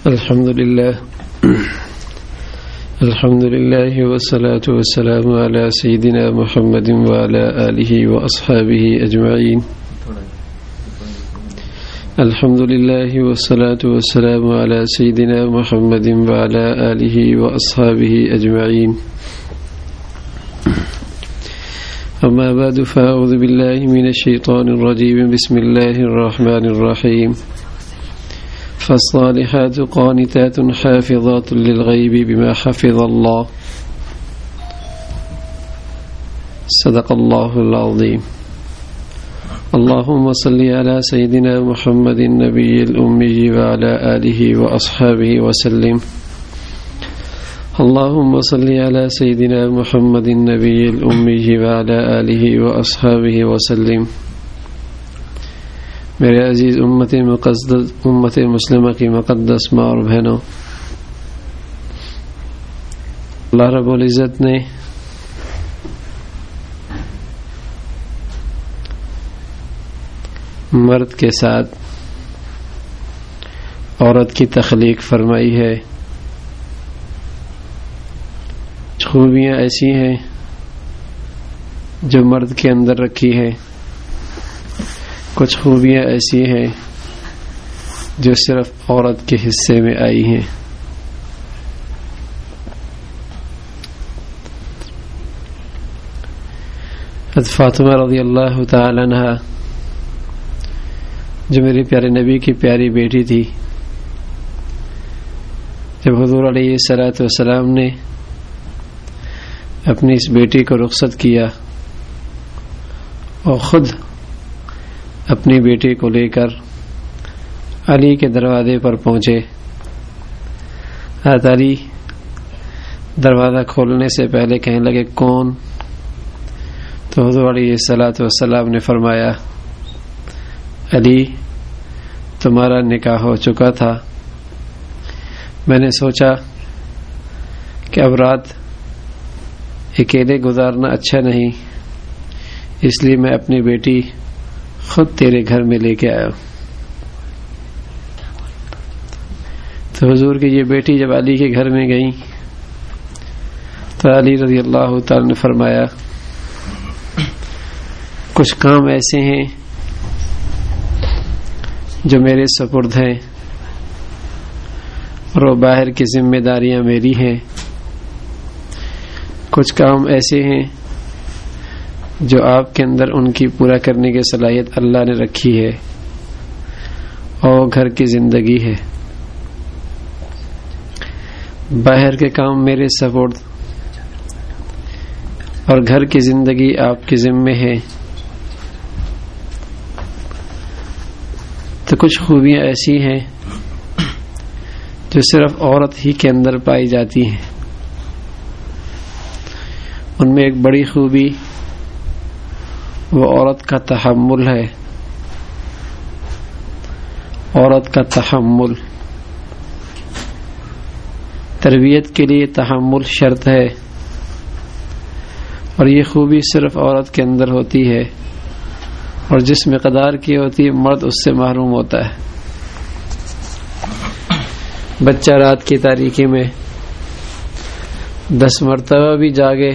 الحمد لله والصلاة والسلام على سيدنا محمد وعلى آله وأصحابه أجمعين. الحمد لله والصلاة والسلام على سيدنا محمد وعلى آله وأصحابه أجمعين. أما بعد فأعوذ بالله من الشيطان الرجيم. بسم الله الرحمن الرحيم. فالصالحات قانتات حافظات للغيب بما حفظ الله. صدق الله العظيم. اللهم صل على سيدنا محمد النبي الأمي وعلى آله وأصحابه وسلم. اللهم صل على سيدنا محمد النبي الأمي وعلى آله وأصحابه وسلم. میرے عزیز امت مسلمہ کی مقدس ماں اور بہنوں، اللہ رب العزت نے مرد کے ساتھ عورت کی تخلیق فرمائی ہے. خوبیاں ایسی ہیں جو مرد کے اندر رکھی ہے، کچھ خوبیاں ایسی ہیں جو صرف عورت کے حصے میں آئی ہیں. حضرت فاطمہ رضی اللہ تعالی عنہ جو میرے پیارے نبی کی پیاری بیٹی تھی، جب حضور علیہ الصلوۃ والسلام نے اپنی اس بیٹی کو رخصت کیا اور خود اپنی بیٹی کو لے کر علی کے دروازے پر پہنچے، حضرت علی دروازہ کھولنے سے پہلے کہنے لگے کون؟ تو حضور علیہ الصلوۃ والسلام نے فرمایا علی، تمہارا نکاح ہو چکا تھا، میں نے سوچا کہ اب رات اکیلے گزارنا اچھا نہیں، اس لیے میں اپنی بیٹی خود تیرے گھر میں لے کے آیا. تو حضور کی یہ بیٹی جب علی کے گھر میں گئی تو علی رضی اللہ تعالی نے فرمایا کچھ کام ایسے ہیں جو میرے سپرد ہیں اور وہ باہر کی ذمہ داریاں میری ہیں، کچھ کام ایسے ہیں جو آپ کے اندر ان کی پورا کرنے کی صلاحیت اللہ نے رکھی ہے، اور گھر کی زندگی ہے. باہر کے کام میرے سپرد اور گھر کی زندگی آپ کے ذمے ہے. تو کچھ خوبیاں ایسی ہیں جو صرف عورت ہی کے اندر پائی جاتی ہیں. ان میں ایک بڑی خوبی وہ عورت کا تحمل ہے. عورت کا تحمل، تربیت کے لیے تحمل شرط ہے، اور یہ خوبی صرف عورت کے اندر ہوتی ہے، اور جس مقدار کی ہوتی ہے مرد اس سے محروم ہوتا ہے. بچہ رات کی تاریکی میں 10 مرتبہ بھی جاگے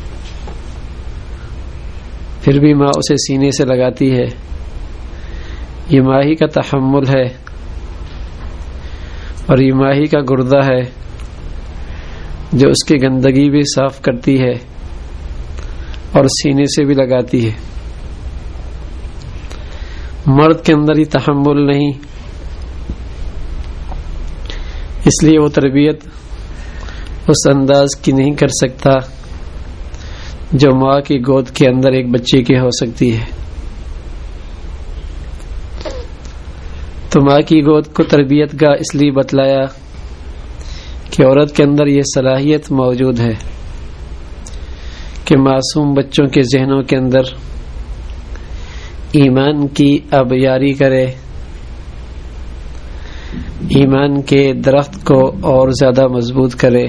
پھر بھی ماں اسے سینے سے لگاتی ہے. یہ ماہی کا تحمل ہے، اور یہ ماہی کا گردہ ہے جو اس کی گندگی بھی صاف کرتی ہے اور سینے سے بھی لگاتی ہے. مرد کے اندر یہ تحمل نہیں، اس لیے وہ تربیت اس انداز کی نہیں کر سکتا جو ماں کی گود کے اندر ایک بچے کی ہو سکتی ہے. تو ماں کی گود کو تربیت کا اس لیے بتلایا کہ عورت کے اندر یہ صلاحیت موجود ہے کہ معصوم بچوں کے ذہنوں کے اندر ایمان کی آبیاری کرے، ایمان کے درخت کو اور زیادہ مضبوط کرے.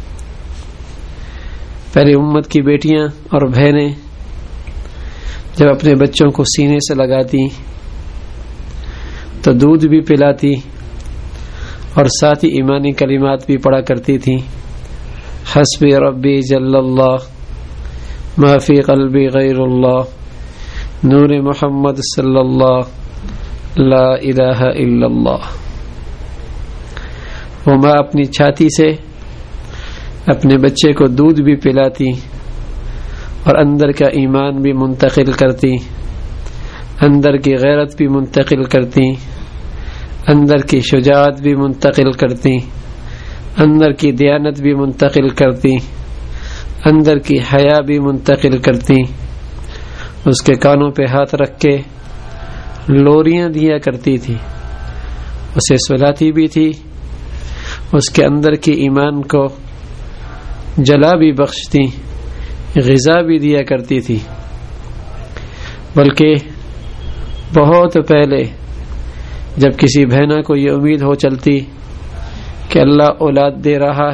پہلے امت کی بیٹیاں اور بہنیں جب اپنے بچوں کو سینے سے لگاتی تو دودھ بھی پلاتی اور ساتھ ہی ایمانی کلمات بھی پڑھا کرتی تھیں. حسبی ربی جل اللہ ما فی قلبی غیر اللہ نور محمد صلی اللہ لا الہ الا اللہ. وہ ماں اپنی چھاتی سے اپنے بچے کو دودھ بھی پلاتی اور اندر کا ایمان بھی منتقل کرتی، اندر کی غیرت بھی منتقل کرتی، اندر کی شجاعت بھی منتقل کرتی، اندر کی دیانت بھی منتقل کرتی، اندر کی حیا بھی منتقل کرتی. اس کے کانوں پہ ہاتھ رکھ کے لوریاں دیا کرتی تھی، اسے سلاتی بھی تھی، اس کے اندر کی ایمان کو جلا بھی بخشتی، غذا بھی دیا کرتی تھی. بلکہ بہت پہلے جب کسی بہنا کو یہ امید ہو چلتی کہ اللہ اولاد دے رہا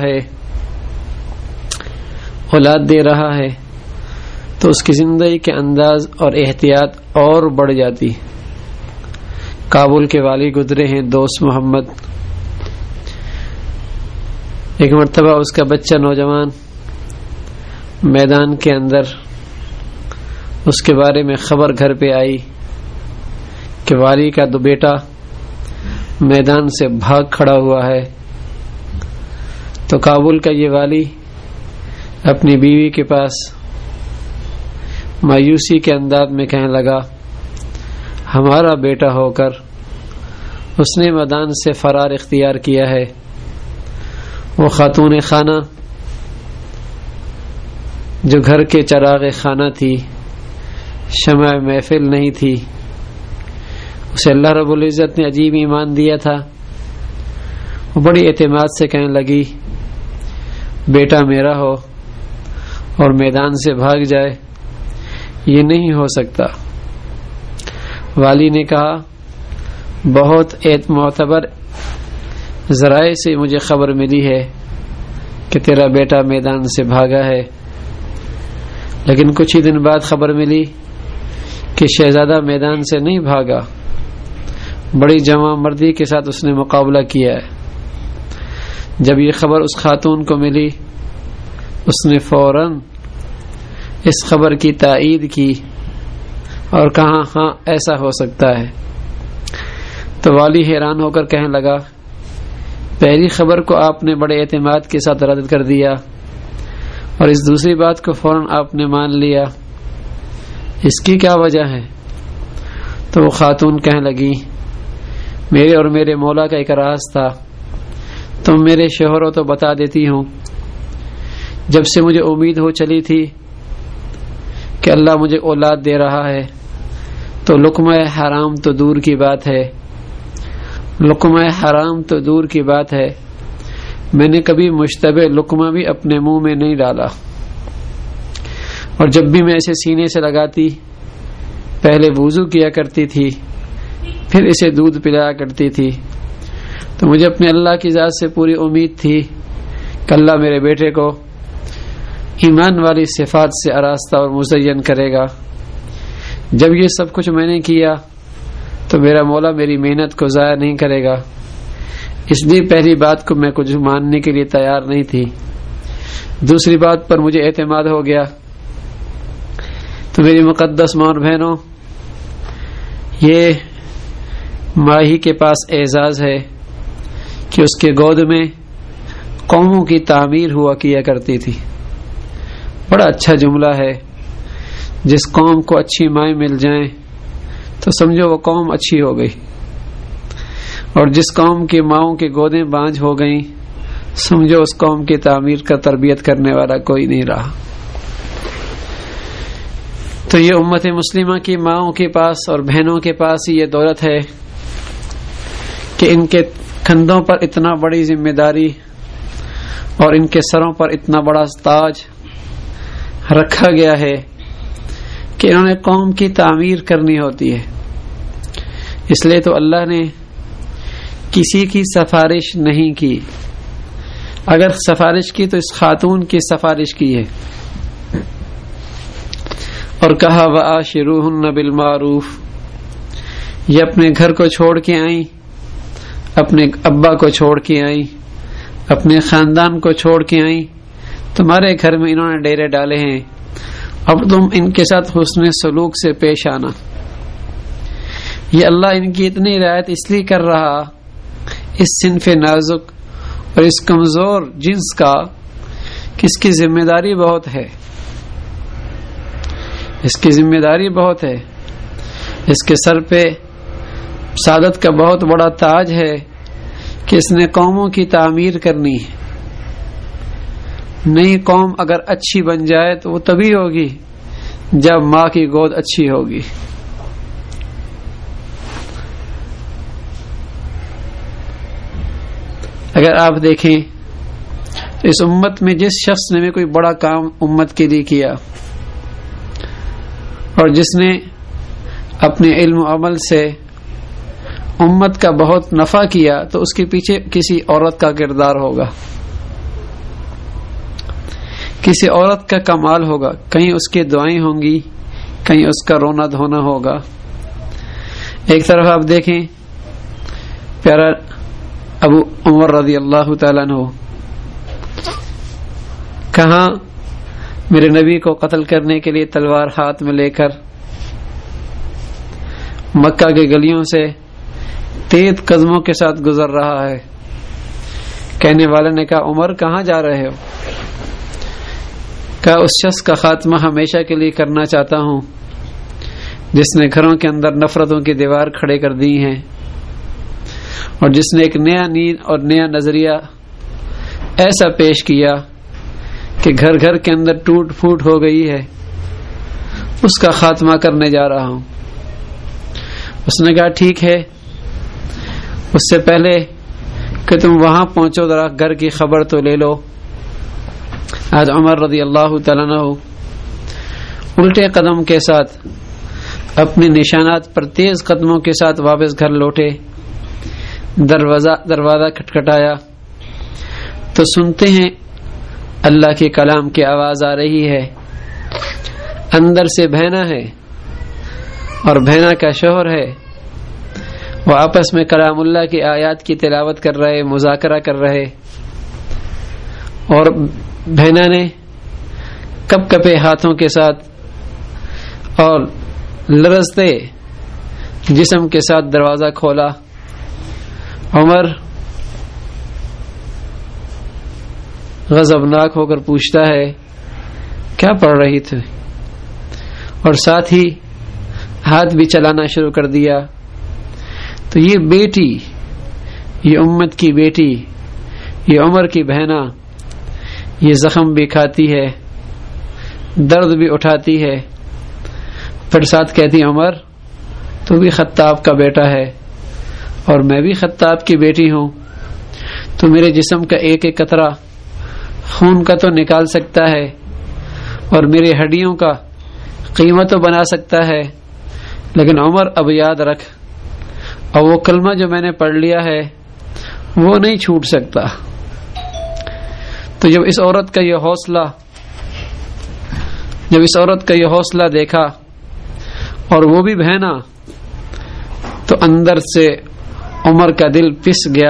ہے تو اس کی زندگی کے انداز اور احتیاط اور بڑھ جاتی. کابل کے والی گزرے ہیں دوست محمد. ایک مرتبہ اس کا بچہ نوجوان میدان کے اندر اس کے بارے میں خبر گھر پہ آئی کہ والی کا دو بیٹا میدان سے بھاگ کھڑا ہوا ہے. تو کابل کا یہ والی اپنی بیوی کے پاس مایوسی کے انداز میں کہنے لگا ہمارا بیٹا ہو کر اس نے میدان سے فرار اختیار کیا ہے. وہ خاتون خانہ جو گھر کے چراغ خانہ تھی، شمع محفل نہیں تھی، اسے اللہ رب العزت نے عجیب ایمان دیا تھا. وہ بڑی اعتماد سے کہنے لگی بیٹا میرا ہو اور میدان سے بھاگ جائے، یہ نہیں ہو سکتا. والی نے کہا بہت معتبر ذرائع سے مجھے خبر ملی ہے کہ تیرا بیٹا میدان سے بھاگا ہے، لیکن کچھ ہی دن بعد خبر ملی کہ شہزادہ میدان سے نہیں بھاگا، بڑی جواں مردی کے ساتھ اس نے مقابلہ کیا ہے. جب یہ خبر اس خاتون کو ملی اس نے فوراً اس خبر کی تائید کی اور کہا ہاں ایسا ہو سکتا ہے. تو والی حیران ہو کر کہنے لگا پہلی خبر کو آپ نے بڑے اعتماد کے ساتھ رد کر دیا اور اس دوسری بات کو فوراً آپ نے مان لیا، اس کی کیا وجہ ہے؟ تو وہ خاتون کہنے لگی میرے اور میرے مولا کا ایک راز تھا، تم میرے شوہروں تو بتا دیتی ہوں. جب سے مجھے امید ہو چلی تھی کہ اللہ مجھے اولاد دے رہا ہے تو لقمہ حرام تو دور کی بات ہے، میں نے کبھی مشتبہ لقمہ بھی اپنے منہ میں نہیں ڈالا. اور جب بھی میں اسے سینے سے لگاتی پہلے وضو کیا کرتی تھی پھر اسے دودھ پلایا کرتی تھی. تو مجھے اپنے اللہ کی ذات سے پوری امید تھی کہ اللہ میرے بیٹے کو ایمان والی صفات سے آراستہ اور مزین کرے گا. جب یہ سب کچھ میں نے کیا تو میرا مولا میری محنت کو ضائع نہیں کرے گا، اس لیے پہلی بات کو میں کچھ ماننے کے لیے تیار نہیں تھی. دوسری بات پر مجھے اعتماد ہو گیا. تو میری مقدس ماں اور بہنوں، یہ ماہی کے پاس اعزاز ہے کہ اس کے گود میں قوموں کی تعمیر ہوا کیا کرتی تھی. بڑا اچھا جملہ ہے، جس قوم کو اچھی مائیں مل جائیں تو سمجھو وہ قوم اچھی ہو گئی، اور جس قوم کی ماؤں کی گودیں بانجھ ہو گئیں سمجھو اس قوم کی تعمیر کا تربیت کرنے والا کوئی نہیں رہا. تو یہ امت مسلمہ کی ماؤں کے پاس اور بہنوں کے پاس یہ دولت ہے کہ ان کے کندھوں پر اتنا بڑی ذمہ داری اور ان کے سروں پر اتنا بڑا تاج رکھا گیا ہے کہ انہوں نے قوم کی تعمیر کرنی ہوتی ہے. اس لیے تو اللہ نے کسی کی سفارش نہیں کی، اگر سفارش کی تو اس خاتون کی سفارش کی ہے. اور کہا وَآشِرُوهُنَّ بِالْمَعْرُوفِ، یہ اپنے گھر کو چھوڑ کے آئیں اپنے ابا کو چھوڑ کے آئیں، اپنے خاندان کو چھوڑ کے آئیں، تمہارے گھر میں انہوں نے ڈیرے ڈالے ہیں، اب تم ان کے ساتھ حسن سلوک سے پیش آنا۔ یہ اللہ ان کی اتنی رعایت اس لیے کر رہا اس صنف نازک اور اس کمزور جنس کا کہ اس کی ذمہ داری بہت ہے، اس کی ذمہ داری بہت ہے، اس کے سر پہ سعادت کا بہت بڑا تاج ہے کہ اس نے قوموں کی تعمیر کرنی ہے۔ نئی قوم اگر اچھی بن جائے تو وہ تبھی ہوگی جب ماں کی گود اچھی ہوگی۔ اگر آپ دیکھیں اس امت میں جس شخص نے بھی کوئی بڑا کام امت کے لیے کیا اور جس نے اپنے علم و عمل سے امت کا بہت نفع کیا تو اس کے پیچھے کسی عورت کا کردار ہوگا، کسی عورت کا کمال ہوگا، کہیں اس کی دعائیں ہوں گی، کہیں اس کا رونا دھونا ہوگا۔ ایک طرف آپ دیکھیں پیارا ابو عمر رضی اللہ تعالیٰ عنہ کہاں میرے نبی کو قتل کرنے کے لیے تلوار ہاتھ میں لے کر مکہ کے گلیوں سے تیز قدموں کے ساتھ گزر رہا ہے۔ کہنے والے نے کہا عمر کہاں جا رہے ہو؟ کہا اس شخص کا خاتمہ ہمیشہ کے لیے کرنا چاہتا ہوں جس نے گھروں کے اندر نفرتوں کی دیوار کھڑے کر دی ہیں اور جس نے ایک نیا نیند اور نیا نظریہ ایسا پیش کیا کہ گھر گھر کے اندر ٹوٹ پھوٹ ہو گئی ہے، اس کا خاتمہ کرنے جا رہا ہوں۔ اس نے کہا ٹھیک ہے، اس سے پہلے کہ تم وہاں پہنچو ذرا گھر کی خبر تو لے لو۔ آج عمر رضی اللہ تعالیٰ عنہ الٹے قدم کے ساتھ اپنے نشانات پر تیز قدموں کے ساتھ واپس گھر لوٹے۔ دروازہ کھٹکھٹایا تو سنتے ہیں اللہ کے کلام کی آواز آ رہی ہے، اندر سے بہنا ہے اور بہنا کا شوہر ہے، وہ آپس میں کلام اللہ کی آیات کی تلاوت کر رہے، مذاکرہ کر رہے، اور بہنا نے کپ کپے ہاتھوں کے ساتھ اور لرزتے جسم کے ساتھ دروازہ کھولا۔ عمر غضبناک ہو کر پوچھتا ہے کیا پڑھ رہی تھی، اور ساتھ ہی ہاتھ بھی چلانا شروع کر دیا۔ تو یہ بیٹی، یہ امت کی بیٹی، یہ عمر کی بہنا، یہ زخم بھی کھاتی ہے، درد بھی اٹھاتی ہے، پھر ساتھ کہتی عمر تو بھی خطاب کا بیٹا ہے اور میں بھی خطاب کی بیٹی ہوں، تو میرے جسم کا ایک ایک قطرہ خون کا تو نکال سکتا ہے اور میری ہڈیوں کا قیمت تو بنا سکتا ہے، لیکن عمر اب یاد رکھ، اور وہ کلمہ جو میں نے پڑھ لیا ہے وہ نہیں چھوٹ سکتا۔ تو جب اس عورت کا یہ حوصلہ دیکھا اور وہ بھی بہنا، تو اندر سے عمر کا دل پس گیا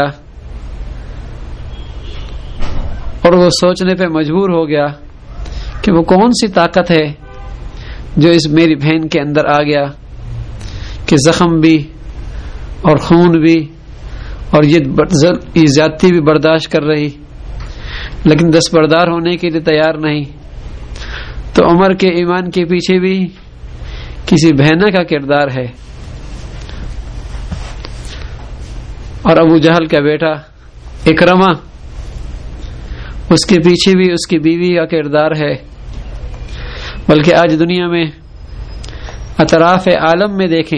اور وہ سوچنے پہ مجبور ہو گیا کہ وہ کون سی طاقت ہے جو اس میری بہن کے اندر آ گیا کہ زخم بھی اور خون بھی اور یہ زیادتی بھی برداشت کر رہی، لیکن دستبردار ہونے کے لیے تیار نہیں۔ تو عمر کے ایمان کے پیچھے بھی کسی بہنا کا کردار ہے، اور ابو جہل کا بیٹا اکرمہ، اس کے پیچھے بھی اس کی بیوی کا کردار ہے۔ بلکہ آج دنیا میں اطراف عالم میں دیکھیں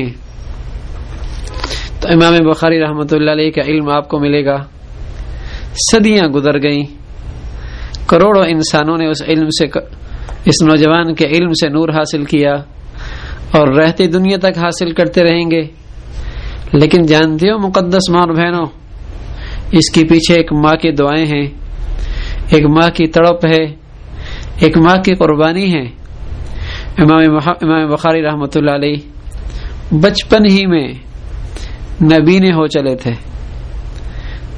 تو امام بخاری رحمۃ اللہ علیہ کا علم آپ کو ملے گا، صدیاں گزر گئیں، کروڑوں انسانوں نے اس نوجوان کے علم سے نور حاصل کیا اور رہتے دنیا تک حاصل کرتے رہیں گے، لیکن جانتے ہو مقدس ماں اور بہنوں، اس کے پیچھے ایک ماں کی دعائیں ہیں، ایک ماں کی تڑپ ہے، ایک ماں کی قربانی ہے۔ امام بخاری رحمۃ اللہ علیہ بچپن ہی میں نبی نے ہو چلے تھے،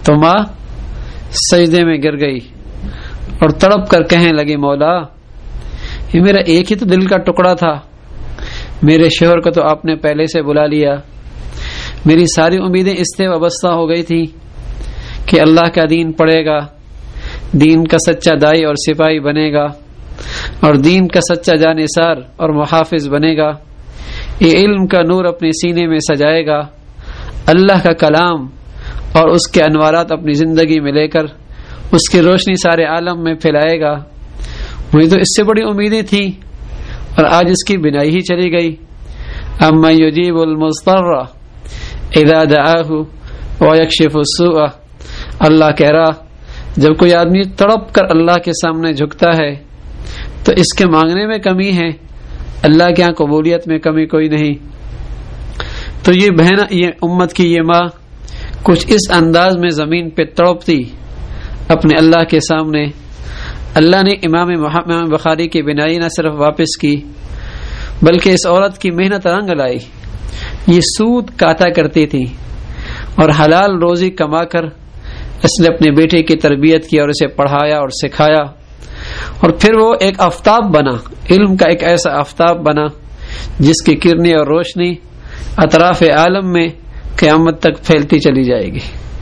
تو ماں سجدے میں گر گئی اور تڑپ کر کہنے لگی مولا یہ میرا ایک ہی تو دل کا ٹکڑا تھا، میرے شوہر کو تو آپ نے پہلے سے بلا لیا، میری ساری امیدیں اس سے وابستہ ہو گئی تھی کہ اللہ کا دین پڑھے گا، دین کا سچا دائی اور سپاہی بنے گا اور دین کا سچا جانثار اور محافظ بنے گا، یہ علم کا نور اپنے سینے میں سجائے گا، اللہ کا کلام اور اس کے انوارات اپنی زندگی میں لے کر اس کی روشنی سارے عالم میں پھیلائے گا۔ مجھے تو اس سے بڑی امیدیں تھیں اور آج اس کی بنائی ہی چلی گئی۔ اما یجیب المضطر اذا دعاہ ویکشف السوء، اللہ کہہ رہا جب کوئی آدمی تڑپ کر اللہ کے سامنے جھکتا ہے تو اس کے مانگنے میں کمی ہے، اللہ کے ہاں قبولیت میں کمی کوئی نہیں۔ تو یہ بہن، یہ امت کی یہ ماں کچھ اس انداز میں زمین پہ تڑپتی اپنے اللہ کے سامنے۔ اللہ نے امام بخاری کی بنائی نہ صرف واپس کی بلکہ اس عورت کی محنت رنگ لائی۔ یہ سود کاتا کرتی تھی اور حلال روزی کما کر اس نے اپنے بیٹے کی تربیت کی اور اسے پڑھایا اور سکھایا، اور پھر وہ ایک آفتاب بنا، علم کا ایک ایسا آفتاب بنا جس کی کرنیں اور روشنی اطراف عالم میں قیامت تک پھیلتی چلی جائے گی۔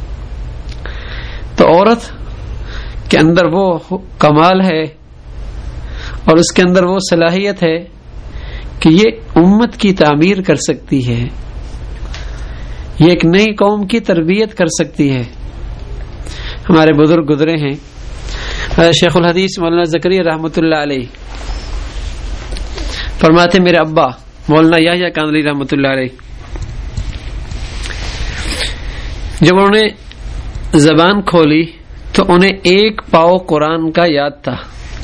تو عورت کے اندر وہ کمال ہے اور اس کے اندر وہ صلاحیت ہے کہ یہ امت کی تعمیر کر سکتی ہے، یہ ایک نئی قوم کی تربیت کر سکتی ہے۔ ہمارے بزرگ گزرے ہیں، شیخ الحدیث مولانا زکریا رحمۃ اللہ علیہ فرماتے میرے ابا مولانا یحییٰ کاندھلی رحمۃ اللہ علیہ جب انہوں نے زبان کھولی تو انہیں ایک پاؤ قرآن کا یاد تھا،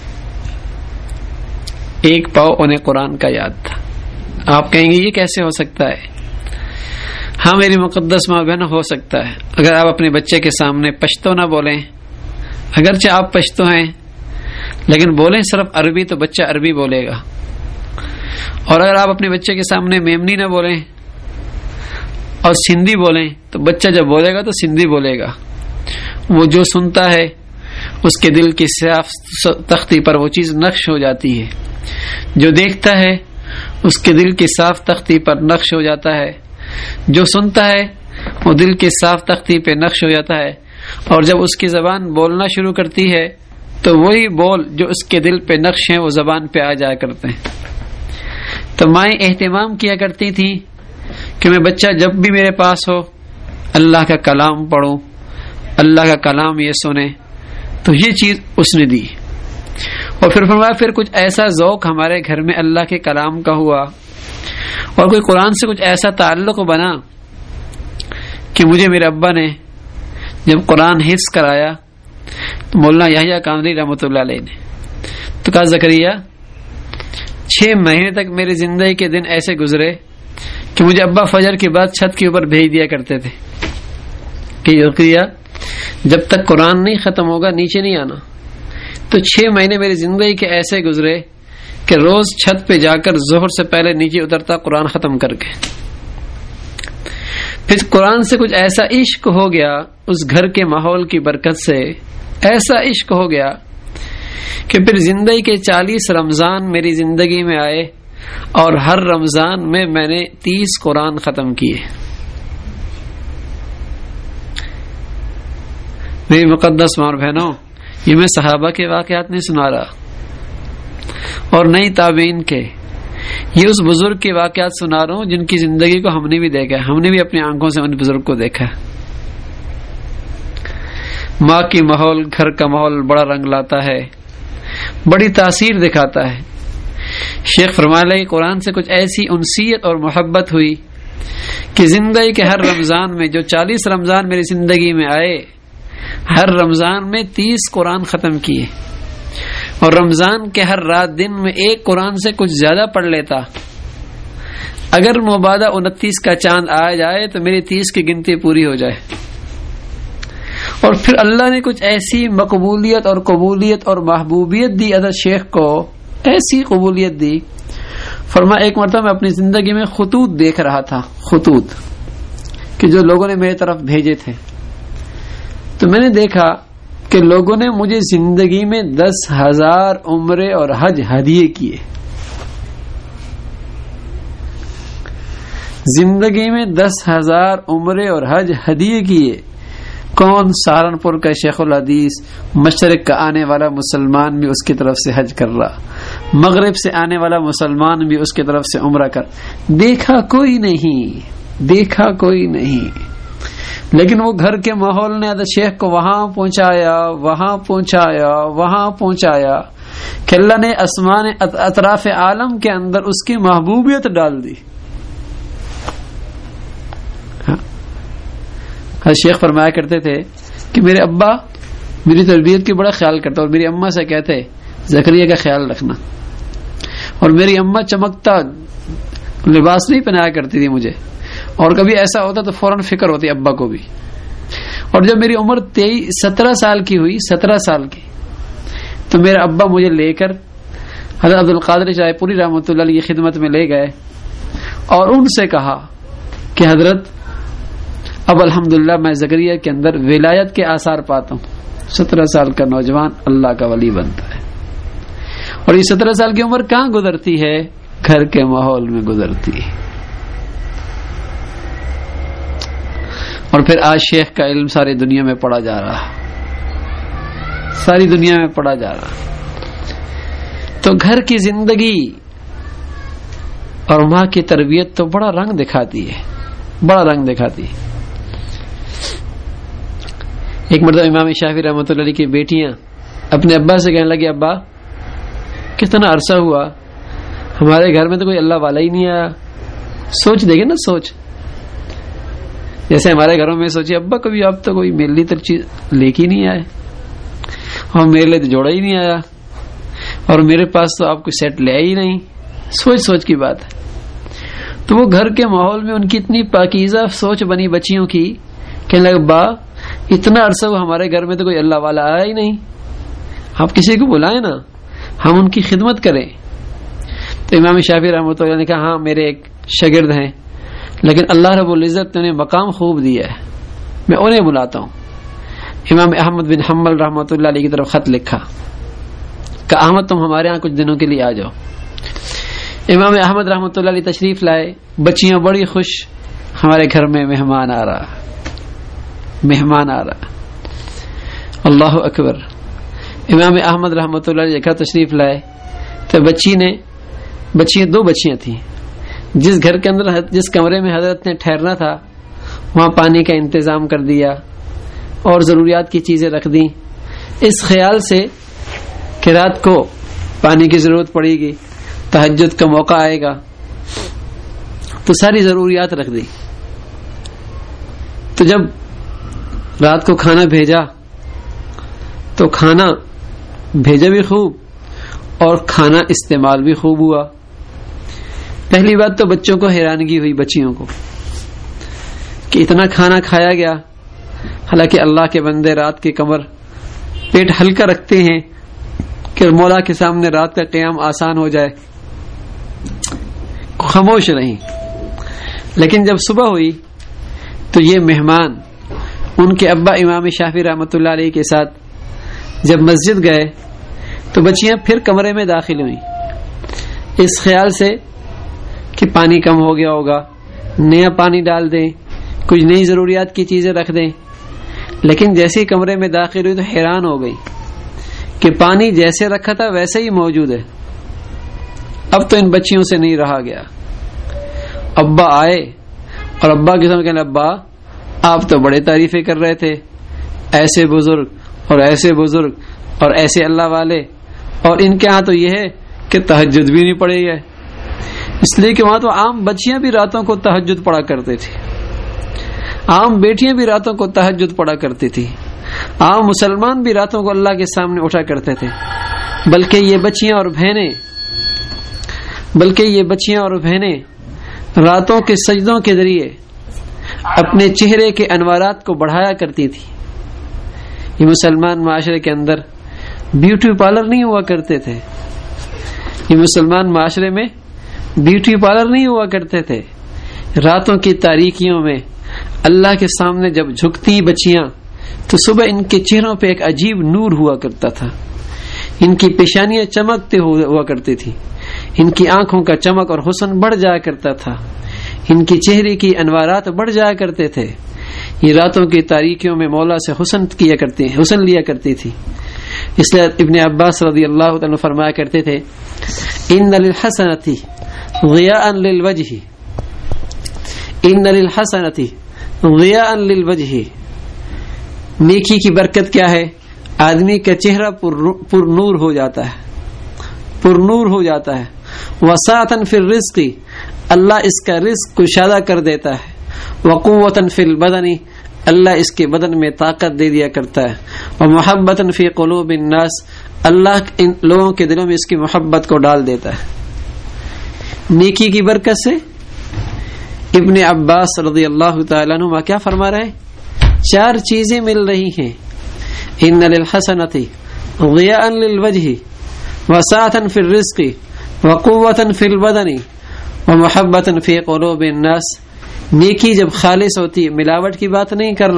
ایک پاؤ انہیں قرآن کا یاد تھا۔ آپ کہیں گے یہ کیسے ہو سکتا ہے؟ ہاں میری مقدس ماں بہن، ہو سکتا ہے۔ اگر آپ اپنے بچے کے سامنے پشتو نہ بولیں، اگرچہ آپ پشتو ہیں لیکن بولیں صرف عربی، تو بچہ عربی بولے گا، اور اگر آپ اپنے بچے کے سامنے میمنی نہ بولیں اور سندھی بولیں تو بچہ جب بولے گا تو سندھی بولے گا۔ وہ جو سنتا ہے اس کے دل کی صاف تختی پر وہ چیز نقش ہو جاتی ہے، جو دیکھتا ہے اس کے دل کی صاف تختی پر نقش ہو جاتا ہے، جو سنتا ہے وہ دل کی صاف تختی پہ نقش ہو جاتا ہے، اور جب اس کی زبان بولنا شروع کرتی ہے تو وہی بول جو اس کے دل پہ نقش ہیں وہ زبان پہ آ جایا کرتے ہیں۔ تو مائیں اہتمام کیا کرتی تھیں کہ میں بچہ جب بھی میرے پاس ہو اللہ کا کلام پڑھوں، اللہ کا کلام یہ سنے، تو یہ چیز اس نے دی۔ اور پھر فرمایا پھر کچھ ایسا ذوق ہمارے گھر میں اللہ کے کلام کا ہوا اور کوئی قرآن سے کچھ ایسا تعلق بنا کہ مجھے میرے ابا نے جب قرآن حفظ کرایا تو مولانا یحییٰ کاندھلی رحمۃ اللہ علیہ نے تو کہا زکریا 6 مہینے تک میری زندگی کے دن ایسے گزرے کہ مجھے ابا فجر کے بعد چھت کے اوپر بھیج دیا کرتے تھے کہ زکریا جب تک قرآن نہیں ختم ہوگا نیچے نہیں آنا۔ تو 6 مہینے میری زندگی کے ایسے گزرے کہ روز چھت پہ جا کر ظہر سے پہلے نیچے اترتا قرآن ختم کر کے۔ پھر قرآن سے کچھ ایسا عشق ہو گیا، اس گھر کے ماحول کی برکت سے ایسا عشق ہو گیا کہ پھر زندگی کے 40 رمضان میری زندگی میں آئے اور ہر رمضان میں نے 30 قرآن ختم کیے۔ میری مقدس ماں بہنوں، یہ میں صحابہ کے واقعات نہیں سنا رہا اور نئی تابعین کے، یہ اس بزرگ کے واقعات سنا رہا ہوں جن کی زندگی کو ہم نے بھی دیکھا ہے، ہم نے بھی اپنی آنکھوں سے ان بزرگ کو دیکھا ہے۔ ماں کی ماحول، گھر کا ماحول بڑا رنگ لاتا ہے، بڑی تاثیر دکھاتا ہے۔ شیخ فرمایا قرآن سے کچھ ایسی انسیت اور محبت ہوئی کہ زندگی کے ہر رمضان میں جو 40 رمضان میری زندگی میں آئے، ہر رمضان میں 30 قرآن ختم کیے، اور رمضان کے ہر رات دن میں ایک قرآن سے کچھ زیادہ پڑھ لیتا۔ اگر مبادہ 29 کا چاند آ جائے تو میری 30 کی گنتی پوری ہو جائے۔ اور پھر اللہ نے کچھ ایسی مقبولیت اور قبولیت اور محبوبیت دی حضرت شیخ کو، ایسی قبولیت دی۔ فرمایا ایک مرتبہ میں اپنی زندگی میں خطوط دیکھ رہا تھا، خطوط کہ جو لوگوں نے میرے طرف بھیجے تھے، تو میں نے دیکھا کہ لوگوں نے مجھے زندگی میں 10,000 عمرے اور حج ہدیے کیے. زندگی میں 10,000 عمرے اور حج ہدیے کیے. کون؟ سہارنپور کا شیخ الحدیث، مشرق کا آنے والا مسلمان بھی اس کی طرف سے حج کر رہا، مغرب سے آنے والا مسلمان بھی اس کی طرف سے عمرہ کر. دیکھا کوئی نہیں، دیکھا کوئی نہیں. لیکن وہ گھر کے ماحول نے حضرت شیخ کو وہاں پہنچایا، وہاں پہنچایا، وہاں پہنچایا کہ اللہ نے آسمان اطراف عالم کے اندر اس کی محبوبیت ڈال دی. شیخ فرمایا کرتے تھے کہ میرے ابا میری تربیت کی بڑا خیال کرتا اور میری اماں سے کہتے زکریا کا خیال رکھنا. اور میری اماں چمکتا لباس نہیں پہنایا کرتی تھی مجھے، اور کبھی ایسا ہوتا تو فوراً فکر ہوتی ابا کو بھی. اور جب میری عمر 17 سال کی ہوئی، 17 سال کی، تو میرا ابا مجھے لے کر حضرت عبد القادر شاہ پوری رحمۃ اللہ علیہ کی خدمت میں لے گئے اور ان سے کہا کہ حضرت اب الحمدللہ میں زکریا کے اندر ولایت کے آثار پاتا ہوں. 17 سال کا نوجوان اللہ کا ولی بنتا ہے. اور یہ 17 سال کی عمر کہاں گزرتی ہے؟ گھر کے ماحول میں گزرتی ہے. اور پھر آج شیخ کا علم ساری دنیا میں پڑھا جا رہا، ساری دنیا میں پڑھا جا رہا. تو گھر کی زندگی اور ماں کی تربیت تو بڑا رنگ دکھاتی ہے، بڑا رنگ دکھاتی ہے. ایک مرتبہ امام شافعی رحمۃ اللہ علیہ کی بیٹیاں اپنے ابا سے کہنے لگی ابا کتنا عرصہ ہوا ہمارے گھر میں تو کوئی اللہ والا ہی نہیں آیا. سوچ دیکھے نا، سوچ جیسے ہمارے گھروں میں سوچے ابا کبھی آپ تو کوئی میرے لیے چیز لے کے نہیں آئے، اور میرے لیے تو جوڑا ہی نہیں آیا، اور میرے پاس تو آپ کو سیٹ لے ہی نہیں. سوچ سوچ کی بات ہے. تو وہ گھر کے ماحول میں ان کی اتنی پاکیزہ سوچ بنی بچیوں کی کہ ابا اتنا عرصہ وہ ہمارے گھر میں تو کوئی اللہ والا آیا ہی نہیں، آپ کسی کو بلائیں نا، ہم ان کی خدمت کریں. تو امام شافعی رحمۃ اللہ نے کہا ہاں میرے ایک شاگرد ہیں، لیکن اللہ رب العزت نے انہیں مقام خوب دیا ہے، میں انہیں بلاتا ہوں. امام احمد بن حنبل رحمۃ اللہ علیہ کی طرف خط لکھا کہ احمد تم ہمارے ہاں کچھ دنوں کے لیے آ جاؤ. امام احمد رحمۃ اللہ علیہ تشریف لائے. بچیاں بڑی خوش، ہمارے گھر میں مہمان آ رہا، مہمان آ رہا. اللہ اکبر. امام احمد رحمۃ اللہ علیہ کا تشریف لائے تو بچیاں 2 بچیاں تھیں. جس گھر کے اندر جس کمرے میں حضرت نے ٹھہرنا تھا وہاں پانی کا انتظام کر دیا اور ضروریات کی چیزیں رکھ دیں، اس خیال سے کہ رات کو پانی کی ضرورت پڑے گی، تہجد کا موقع آئے گا، تو ساری ضروریات رکھ دی. تو جب رات کو کھانا بھیجا تو کھانا بھیجا بھی خوب اور کھانا استعمال بھی خوب ہوا. پہلی بات تو بچوں کو حیرانگی ہوئی، بچیوں کو، کہ اتنا کھانا کھایا گیا. حالانکہ اللہ کے بندے رات کے کمر پیٹ ہلکا رکھتے ہیں کہ مولا کے سامنے رات کا قیام آسان ہو جائے. خاموش رہیں. لیکن جب صبح ہوئی تو یہ مہمان ان کے ابا امام شافعی رحمۃ اللہ علیہ کے ساتھ جب مسجد گئے تو بچیاں پھر کمرے میں داخل ہوئیں اس خیال سے کہ پانی کم ہو گیا ہوگا، نیا پانی ڈال دیں، کچھ نئی ضروریات کی چیزیں رکھ دیں. لیکن جیسے ہی کمرے میں داخل ہوئی تو حیران ہو گئی کہ پانی جیسے رکھا تھا ویسے ہی موجود ہے. اب تو ان بچیوں سے نہیں رہا گیا. ابا آئے اور ابا کے سامنے کہنے ابا آپ تو بڑے تعریفیں کر رہے تھے، ایسے بزرگ اور ایسے بزرگ اور ایسے اللہ والے، اور ان کے ہاں تو یہ ہے کہ تہجد بھی نہیں پڑے گا. اس لیے کہ وہاں تو عام بچیاں بھی راتوں کو تہجد پڑھا کرتے تھے، عام بیٹیاں بھی راتوں کو تہجد پڑھا کرتی تھی، عام مسلمان بھی راتوں کو اللہ کے سامنے اٹھا کرتے تھے. بلکہ یہ بچیاں اور بہنیں راتوں کے سجدوں کے ذریعے اپنے چہرے کے انوارات کو بڑھایا کرتی تھی. یہ مسلمان معاشرے کے اندر بیوٹی پارلر نہیں ہوا کرتے تھے، یہ مسلمان معاشرے میں بیوٹی پارلر نہیں ہوا کرتے تھے. راتوں کی تاریکیوں میں اللہ کے سامنے جب جھکتی بچیاں تو صبح ان کے چہروں پہ ایک عجیب نور ہوا کرتا تھا، ان کی پیشانیاں چمکتے ہوا کرتی تھی، ان کی آنکھوں کا چمک اور حسن بڑھ جایا کرتا تھا، ان کی چہرے کی انوارات بڑھ جایا کرتے تھے، یہ راتوں کی تاریکیوں میں مولا سے حسن لیا کرتی تھی۔ اس لیے ابن عباس رضی اللہ عنہ فرمایا کرتے تھے ان للحسنۃ ضیاء للوجہ، ان للحسنۃ ضیاء للوجہ، نیکی کی برکت کیا ہے؟ آدمی کا چہرہ پر نور ہو جاتا ہے، پر نور ہو جاتا ہے۔ وسعۃ فی الرزق، اللہ اس کا رزق کشادہ کر دیتا ہے۔ وقوۃ فی البدن، اللہ اس کے بدن میں طاقت دے دیا کرتا ہے۔ ومحبۃ فی قلوب الناس، اللہ ان لوگوں کے دلوں میں اس کی محبت کو ڈال دیتا ہے۔ نیکی کی برکت سے ابن عباس رضی اللہ تعالیٰ عنہ کیا فرما رہے ہیں؟ 4 چیزیں مل رہی ہیں، ان للحسنۃ ضیاء للوجہ وسعۃ فی الرزق وقوۃ فی البدن ومحبۃ فی قلوب الناس۔ نیکی جب خالص ہوتی ہے، ملاوٹ کی بات نہیں کر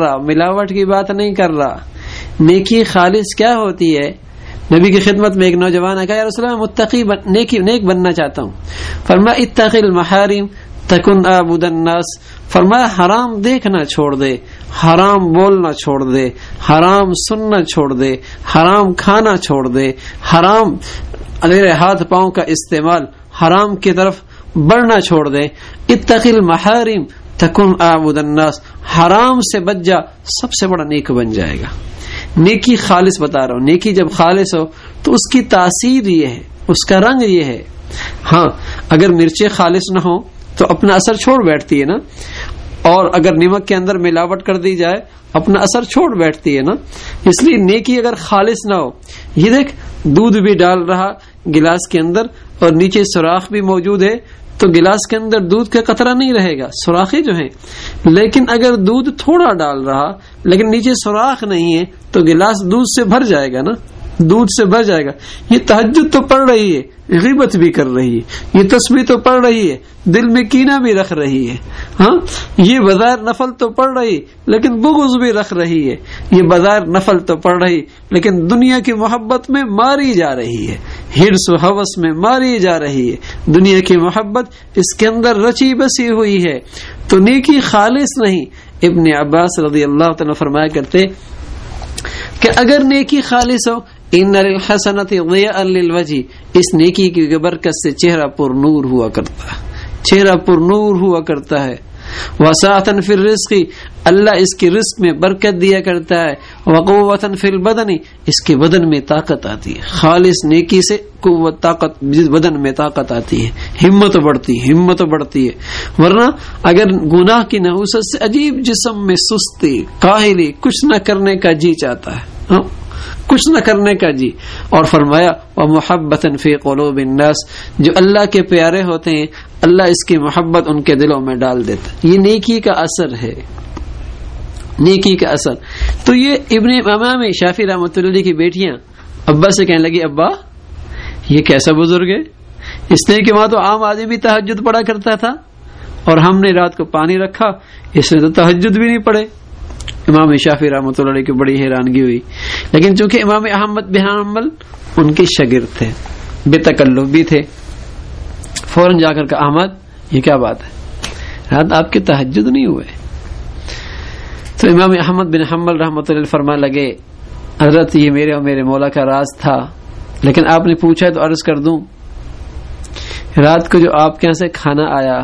رہا، نیکی خالص کیا ہوتی ہے؟ نبی کی خدمت میں ایک نوجوان نے کہا یا رسول اللہ متقی نیک بننا چاہتا ہوں، فرمایا اتقی المحارم تکن عبد الناس، فرمایا حرام دیکھنا چھوڑ دے، حرام بولنا چھوڑ دے، حرام سننا چھوڑ دے، حرام کھانا چھوڑ دے، حرام ہاتھ پاؤں کا استعمال، حرام کی طرف بڑھنا چھوڑ دے۔ اتقی المحارم تکن عبد الناس، حرام سے بچ جا، سب سے بڑا نیک بن جائے گا۔ نیکی خالص بتا رہا ہوں، نیکی جب خالص ہو تو اس کی تاثیر یہ ہے، اس کا رنگ یہ ہے۔ ہاں اگر مرچیں خالص نہ ہو تو اپنا اثر چھوڑ بیٹھتی ہے نا، اور اگر نمک کے اندر ملاوٹ کر دی جائے اپنا اثر چھوڑ بیٹھتی ہے نا۔ اس لیے نیکی اگر خالص نہ ہو، یہ دیکھ دودھ بھی ڈال رہا گلاس کے اندر اور نیچے سوراخ بھی موجود ہے تو گلاس کے اندر دودھ کا قطرہ نہیں رہے گا، سوراخیں جو ہیں، لیکن اگر دودھ تھوڑا ڈال رہا لیکن نیچے سوراخ نہیں ہے تو گلاس دودھ سے بھر جائے گا نا، دودھ سے بھر جائے گا۔ یہ تہجد تو پڑھ رہی ہے، غیبت بھی کر رہی ہے، یہ تسبیح تو پڑھ رہی ہے، دل میں کینہ بھی رکھ رہی ہے، ہاں یہ بظاہر نفل تو پڑھ رہی لیکن بغض بھی رکھ رہی ہے، یہ بظاہر نفل تو پڑھ رہی لیکن دنیا کی محبت میں ماری جا رہی ہے، ہرس و ہوس میں ماری جا رہی ہے، دنیا کی محبت اس کے اندر رچی بسی ہوئی ہے، تو نیکی خالص نہیں۔ ابن عباس رضی اللہ تعالیٰ فرمایا کرتے کہ اگر نیکی خالص ہو، ان للحسنۃ ضیاء للوجہ، اس نیکی کی برکت سے چہرہ پر نور ہوا کرتا ہے، چہرہ پر نور ہوا کرتا ہے۔ وسعۃ فی الرزق، اللہ اس کے رزق میں برکت دیا کرتا ہے۔ وقوۃ فی البدن، اس کے بدن میں طاقت آتی ہے، خالص نیکی سے قوت طاقت بدن میں طاقت آتی ہے، ہمت بڑھتی ہے۔ ورنہ اگر گناہ کی نحوست سے عجیب جسم میں سستی، کاہلی، کچھ نہ کرنے کا جی چاہتا ہے، کچھ نہ کرنے کا جی۔ اور فرمایا ومحبۃ فی قلوب الناس، جو اللہ کے پیارے ہوتے ہیں اللہ اس کی محبت ان کے دلوں میں ڈال دیتا ہے۔ یہ نیکی کا اثر ہے، نیکی کا اثر۔ تو یہ ابن امام شافعی رحمۃ اللہ کی بیٹیاں ابا سے کہنے لگی ابا یہ کیسا بزرگ ہے، اس نے کہ وہاں تو عام آدمی بھی تہجد پڑھا کرتا تھا اور ہم نے رات کو پانی رکھا، اس نے تو تہجد بھی نہیں پڑھے۔ امام شافعی رحمۃ اللہ علیہ کی بڑی حیرانگی ہوئی، لیکن چونکہ امام احمد بن حنبل ان کے شاگرد تھے، بے تکلف بھی تھے، فوراً جا کر کہا احمد یہ کیا بات ہے، رات آپ کے تہجد نہیں ہوئے؟ تو امام احمد بن حنبل رحمۃ اللہ فرمانے لگے حضرت یہ میرے اور میرے مولا کا راز تھا، لیکن آپ نے پوچھا تو عرض کر دوں، رات کو جو آپ کے یہاں سے کھانا آیا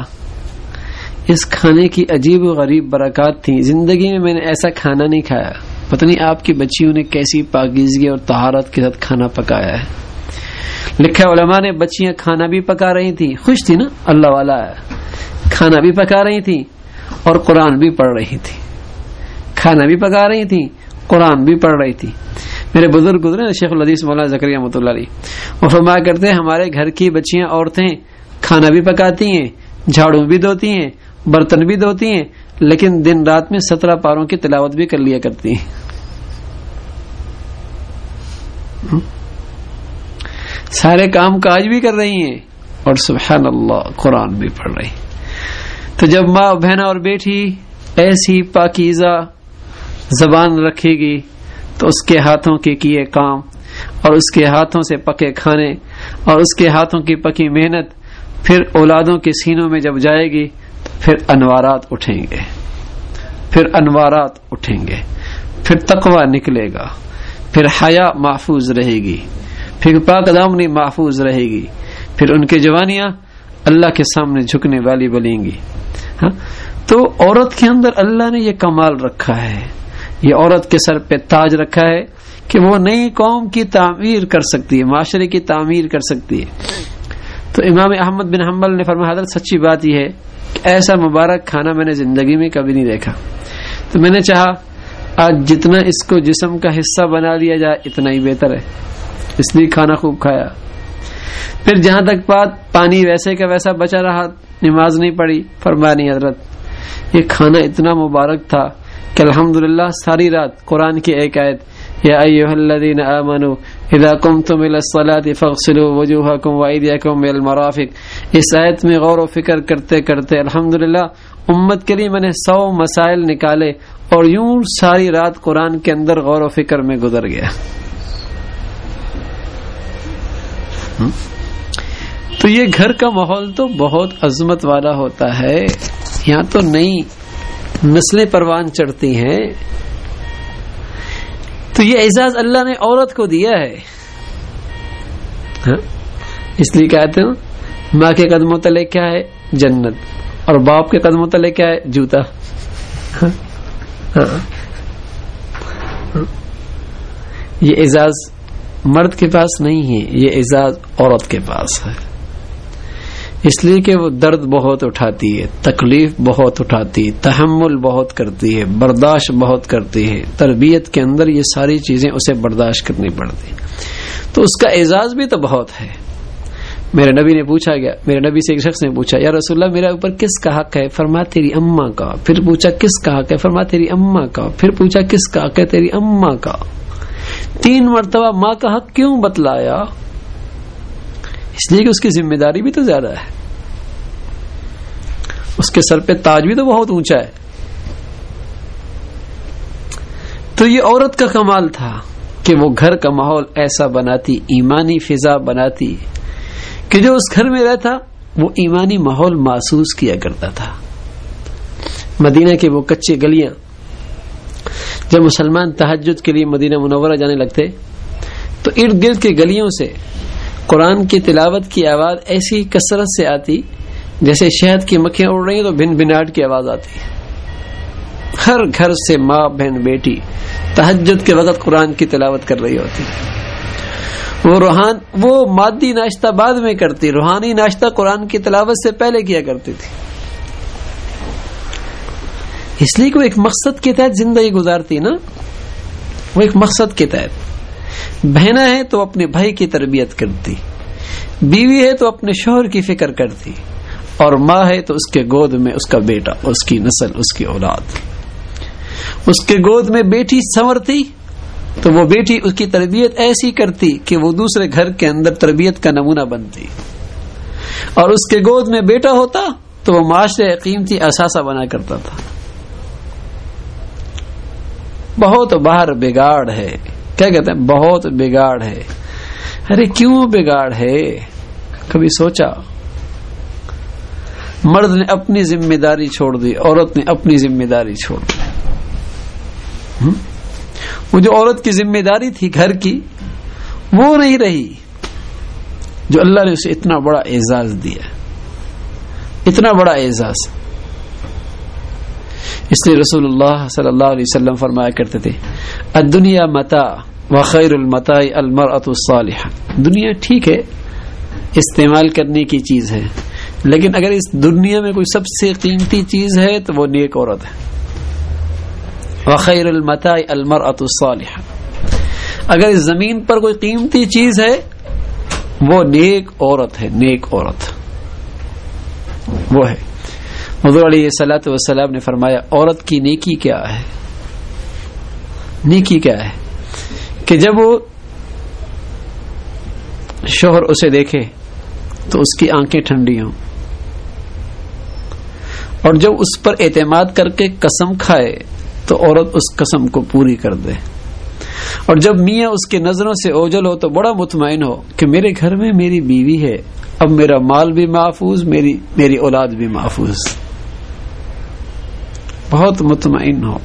اس کھانے کی عجیب و غریب برکات تھیں، زندگی میں نے ایسا کھانا نہیں کھایا، پتہ نہیں آپ کی بچیوں نے کیسی پاکیزگی اور طہارت کے ساتھ کھانا پکایا ہے۔ لکھا علماء نے بچیاں کھانا بھی پکا رہی تھیں، خوش تھی نا، اللہ والا ہے، کھانا بھی پکا رہی تھیں اور قرآن بھی پڑھ رہی تھی، کھانا بھی پکا رہی تھیں قرآن بھی پڑھ رہی تھی۔ میرے بزرگ گزرے شیخ الحدیث مولانا زکریا رحمۃ اللہ علیہ، وہ فرمایا کرتے ہیں ہمارے گھر کی بچیاں عورتیں کھانا بھی پکاتی ہیں، جھاڑو بھی دھوتی ہیں، برتن بھی دھوتی ہیں، لیکن دن رات میں 17 پاروں کی تلاوت بھی کر لیا کرتی ہیں۔ سارے کام کاج بھی کر رہی ہیں اور سبحان اللہ قرآن بھی پڑھ رہی۔ تو جب ماں بہن اور بیٹی ایسی پاکیزہ زبان رکھے گی تو اس کے ہاتھوں کے کیے کام اور اس کے ہاتھوں سے پکے کھانے اور اس کے ہاتھوں کی پکی محنت پھر اولادوں کے سینوں میں جب جائے گی پھر انوارات اٹھیں گے، پھر انوارات اٹھیں گے، پھر تقوی نکلے گا، پھر حیا محفوظ رہے گی، پھر پاک دامنی محفوظ رہے گی، پھر ان کی جوانیاں اللہ کے سامنے جھکنے والی بنیں گی۔ ہاں، تو عورت کے اندر اللہ نے یہ کمال رکھا ہے، یہ عورت کے سر پہ تاج رکھا ہے کہ وہ نئی قوم کی تعمیر کر سکتی ہے، معاشرے کی تعمیر کر سکتی ہے۔ تو امام احمد بن حنبل نے فرمایا حضرت سچی بات یہ ہے کہ ایسا مبارک کھانا میں نے زندگی میں کبھی نہیں دیکھا، تو میں نے چاہا آج جتنا اس کو جسم کا حصہ بنا لیا جائے اتنا ہی بہتر ہے، اس لیے کھانا خوب کھایا۔ پھر جہاں تک بات پانی ویسے کا ویسا بچا رہا، نماز نہیں پڑھی، فرمایا نہیں حضرت یہ کھانا اتنا مبارک تھا کہ الحمدللہ ساری رات قرآن کی ایک آیت یا ایھا الذین آمنوا اذا قمتم الى الصلاة فاغسلوا وجوہکم وایدیکم الى المرافق، اس آیت میں غور و فکر کرتے کرتے الحمدللہ امت کے لیے میں نے 100 مسائل نکالے اور یوں ساری رات قرآن کے اندر غور و فکر میں گزر گیا۔ تو یہ گھر کا ماحول تو بہت عظمت والا ہوتا ہے، یہاں تو نئی نسلیں پروان چڑھتی ہیں۔ تو یہ اعزاز اللہ نے عورت کو دیا ہے، اس لیے کہتے ہیں ماں کے قدموں تلے کیا ہے؟ جنت، اور باپ کے قدموں تلے کیا ہے؟ جوتا۔ یہ اعزاز مرد کے پاس نہیں ہے، یہ اعزاز عورت کے پاس ہے، اس لیے کہ وہ درد بہت اٹھاتی ہے، تکلیف بہت اٹھاتی ہے، تحمل بہت کرتی ہے، برداشت بہت کرتی ہے، تربیت کے اندر یہ ساری چیزیں اسے برداشت کرنی پڑتی، تو اس کا اعزاز بھی تو بہت ہے۔ میرے نبی نے پوچھا گیا، میرے نبی سے ایک شخص نے پوچھا یا رسول اللہ میرے اوپر کس کا حق ہے؟ فرمایا تیری اماں کا۔ پھر پوچھا کس کا حق ہے؟ فرمایا تیری اماں کا۔ پھر پوچھا کس کا حق ہے؟ تیری اماں کا۔ 3 مرتبہ ماں کا حق کیوں بتلایا؟ اس لیے کہ اس کی ذمہ داری بھی تو زیادہ ہے، اس کے سر پہ تاج بھی تو بہت اونچا ہے۔ تو یہ عورت کا کمال تھا کہ وہ گھر کا ماحول ایسا بناتی، ایمانی فضا بناتی کہ جو اس گھر میں رہتا وہ ایمانی ماحول محسوس کیا کرتا تھا۔ مدینہ کے وہ کچے گلیاں، جب مسلمان تہجد کے لیے مدینہ منورہ جانے لگتے تو ارد گرد کی گلیوں سے قرآن کی تلاوت کی آواز ایسی کثرت سے آتی جیسے شہد کی مکھیاں اڑ رہی ہیں تو بھن بھناٹ کی آواز آتی۔ ہر گھر سے ماں بہن بیٹی تہجد کے وقت قرآن کی تلاوت کر رہی ہوتی، وہ مادی ناشتہ بعد میں کرتی، روحانی ناشتہ قرآن کی تلاوت سے پہلے کیا کرتی تھی، اس لیے کہ وہ ایک مقصد کے تحت زندگی گزارتی نا، وہ ایک مقصد کے تحت۔ بہنا ہے تو اپنے بھائی کی تربیت کرتی، بیوی ہے تو اپنے شوہر کی فکر کرتی، اور ماں ہے تو اس کے گود میں اس کا بیٹا، اس کی نسل، اس کی اولاد، اس کے گود میں بیٹی سنورتی تو وہ بیٹی اس کی تربیت ایسی کرتی کہ وہ دوسرے گھر کے اندر تربیت کا نمونہ بنتی، اور اس کے گود میں بیٹا ہوتا تو وہ معاشرے قیمتی اثاثہ بنا کرتا تھا۔ بہت باہر بگاڑ ہے، کیا کہتے ہیں؟ بہت بگاڑ ہے۔ ارے کیوں بگاڑ ہے؟ کبھی سوچا؟ مرد نے اپنی ذمہ داری چھوڑ دی، عورت نے اپنی ذمہ داری چھوڑ دی۔ وہ جو عورت کی ذمہ داری تھی گھر کی وہ نہیں رہی، جو اللہ نے اسے اتنا بڑا اعزاز دیا، اتنا بڑا اعزاز۔ اس لیے رسول اللہ صلی اللہ علیہ وسلم فرمایا کرتے تھے الدنیا متاع وخیر المتاع المرأة الصالحة، دنیا ٹھیک ہے استعمال کرنے کی چیز ہے، لیکن اگر اس دنیا میں کوئی سب سے قیمتی چیز ہے تو وہ نیک عورت ہے۔ وخیر المتاع المرأة الصالحة، اگر اس زمین پر کوئی قیمتی چیز ہے وہ نیک عورت ہے، نیک عورت وہ ہے۔ حضور علیہ الصلوۃ والسلام نے فرمایا عورت کی نیکی کیا ہے؟ نیکی کیا ہے کہ جب وہ شوہر اسے دیکھے تو اس کی آنکھیں ٹھنڈی ہوں، اور جب اس پر اعتماد کر کے قسم کھائے تو عورت اس قسم کو پوری کر دے. اور جب میاں اس کے نظروں سے اوجھل ہو تو بڑا مطمئن ہو کہ میرے گھر میں میری بیوی ہے، اب میرا مال بھی محفوظ، میری اولاد بھی محفوظ. بہت مطمئن ہو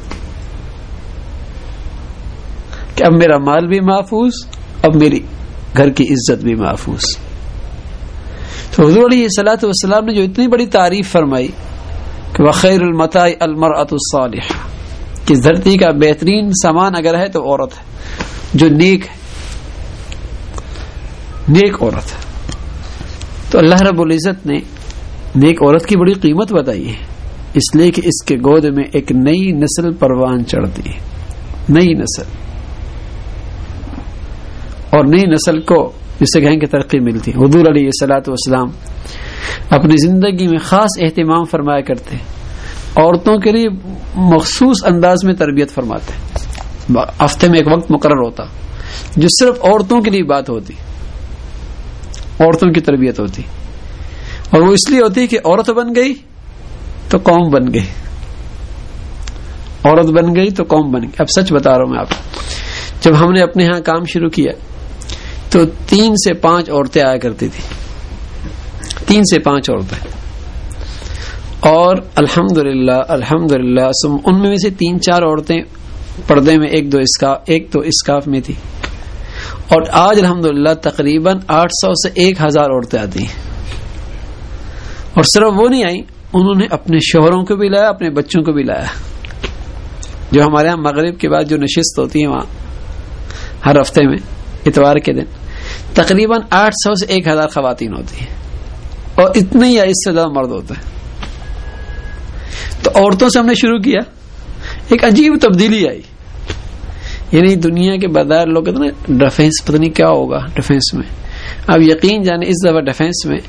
کہ اب میرا مال بھی محفوظ، اب میری گھر کی عزت بھی محفوظ. تو حضور علیہ الصلوۃ والسلام نے جو اتنی بڑی تعریف فرمائی کہ وخیر المتاع المرأۃ الصالحہ، کہ دھرتی کا بہترین سامان اگر ہے تو عورت ہے جو نیک ہے، نیک عورت ہے. تو اللہ رب العزت نے نیک عورت کی بڑی قیمت بتائی ہے، اس لیے کہ اس کے گود میں ایک نئی نسل پروان چڑھتی ہے، نئی نسل، اور نئی نسل کو جسے کہیں کہ ترقی ملتی. حضور علیہ الصلوۃ والسلام اپنی زندگی میں خاص اہتمام فرمایا کرتے، عورتوں کے لیے مخصوص انداز میں تربیت فرماتے. ہفتے میں ایک وقت مقرر ہوتا جو صرف عورتوں کے لیے بات ہوتی، عورتوں کی تربیت ہوتی، اور وہ اس لیے ہوتی کہ عورت بن گئی تو قوم بن گئی، عورت بن گئی تو قوم بن گئی. اب سچ بتا رہا ہوں میں آپ کو، جب ہم نے اپنے ہاں کام شروع کیا تو 3 سے 5 عورتیں آیا کرتی تھی، 3 سے 5 عورتیں، اور الحمدللہ ان میں سے 3-4 عورتیں پردے میں، ایک دو اسکاف میں تھی. اور آج الحمدللہ تقریباً 800 سے 1000 عورتیں آتی ہیں. اور صرف وہ نہیں آئیں، انہوں نے اپنے شوہروں کو بھی لایا، اپنے بچوں کو بھی لایا. جو ہمارے ہاں مغرب کے بعد جو نشست ہوتی ہے وہاں ہر ہفتے میں اتوار کے دن تقریباً 800 سے 1000 خواتین ہوتی ہیں، اور اتنے یا اس سے زیادہ مرد ہوتے ہیں. تو عورتوں سے ہم نے شروع کیا، ایک عجیب تبدیلی آئی. یعنی دنیا کے بظاہر لوگ کہتے ہیں ڈیفینس پتہ نہیں کیا ہوگا ڈیفینس میں. اب یقین جانے اس دفعہ ڈیفینس میں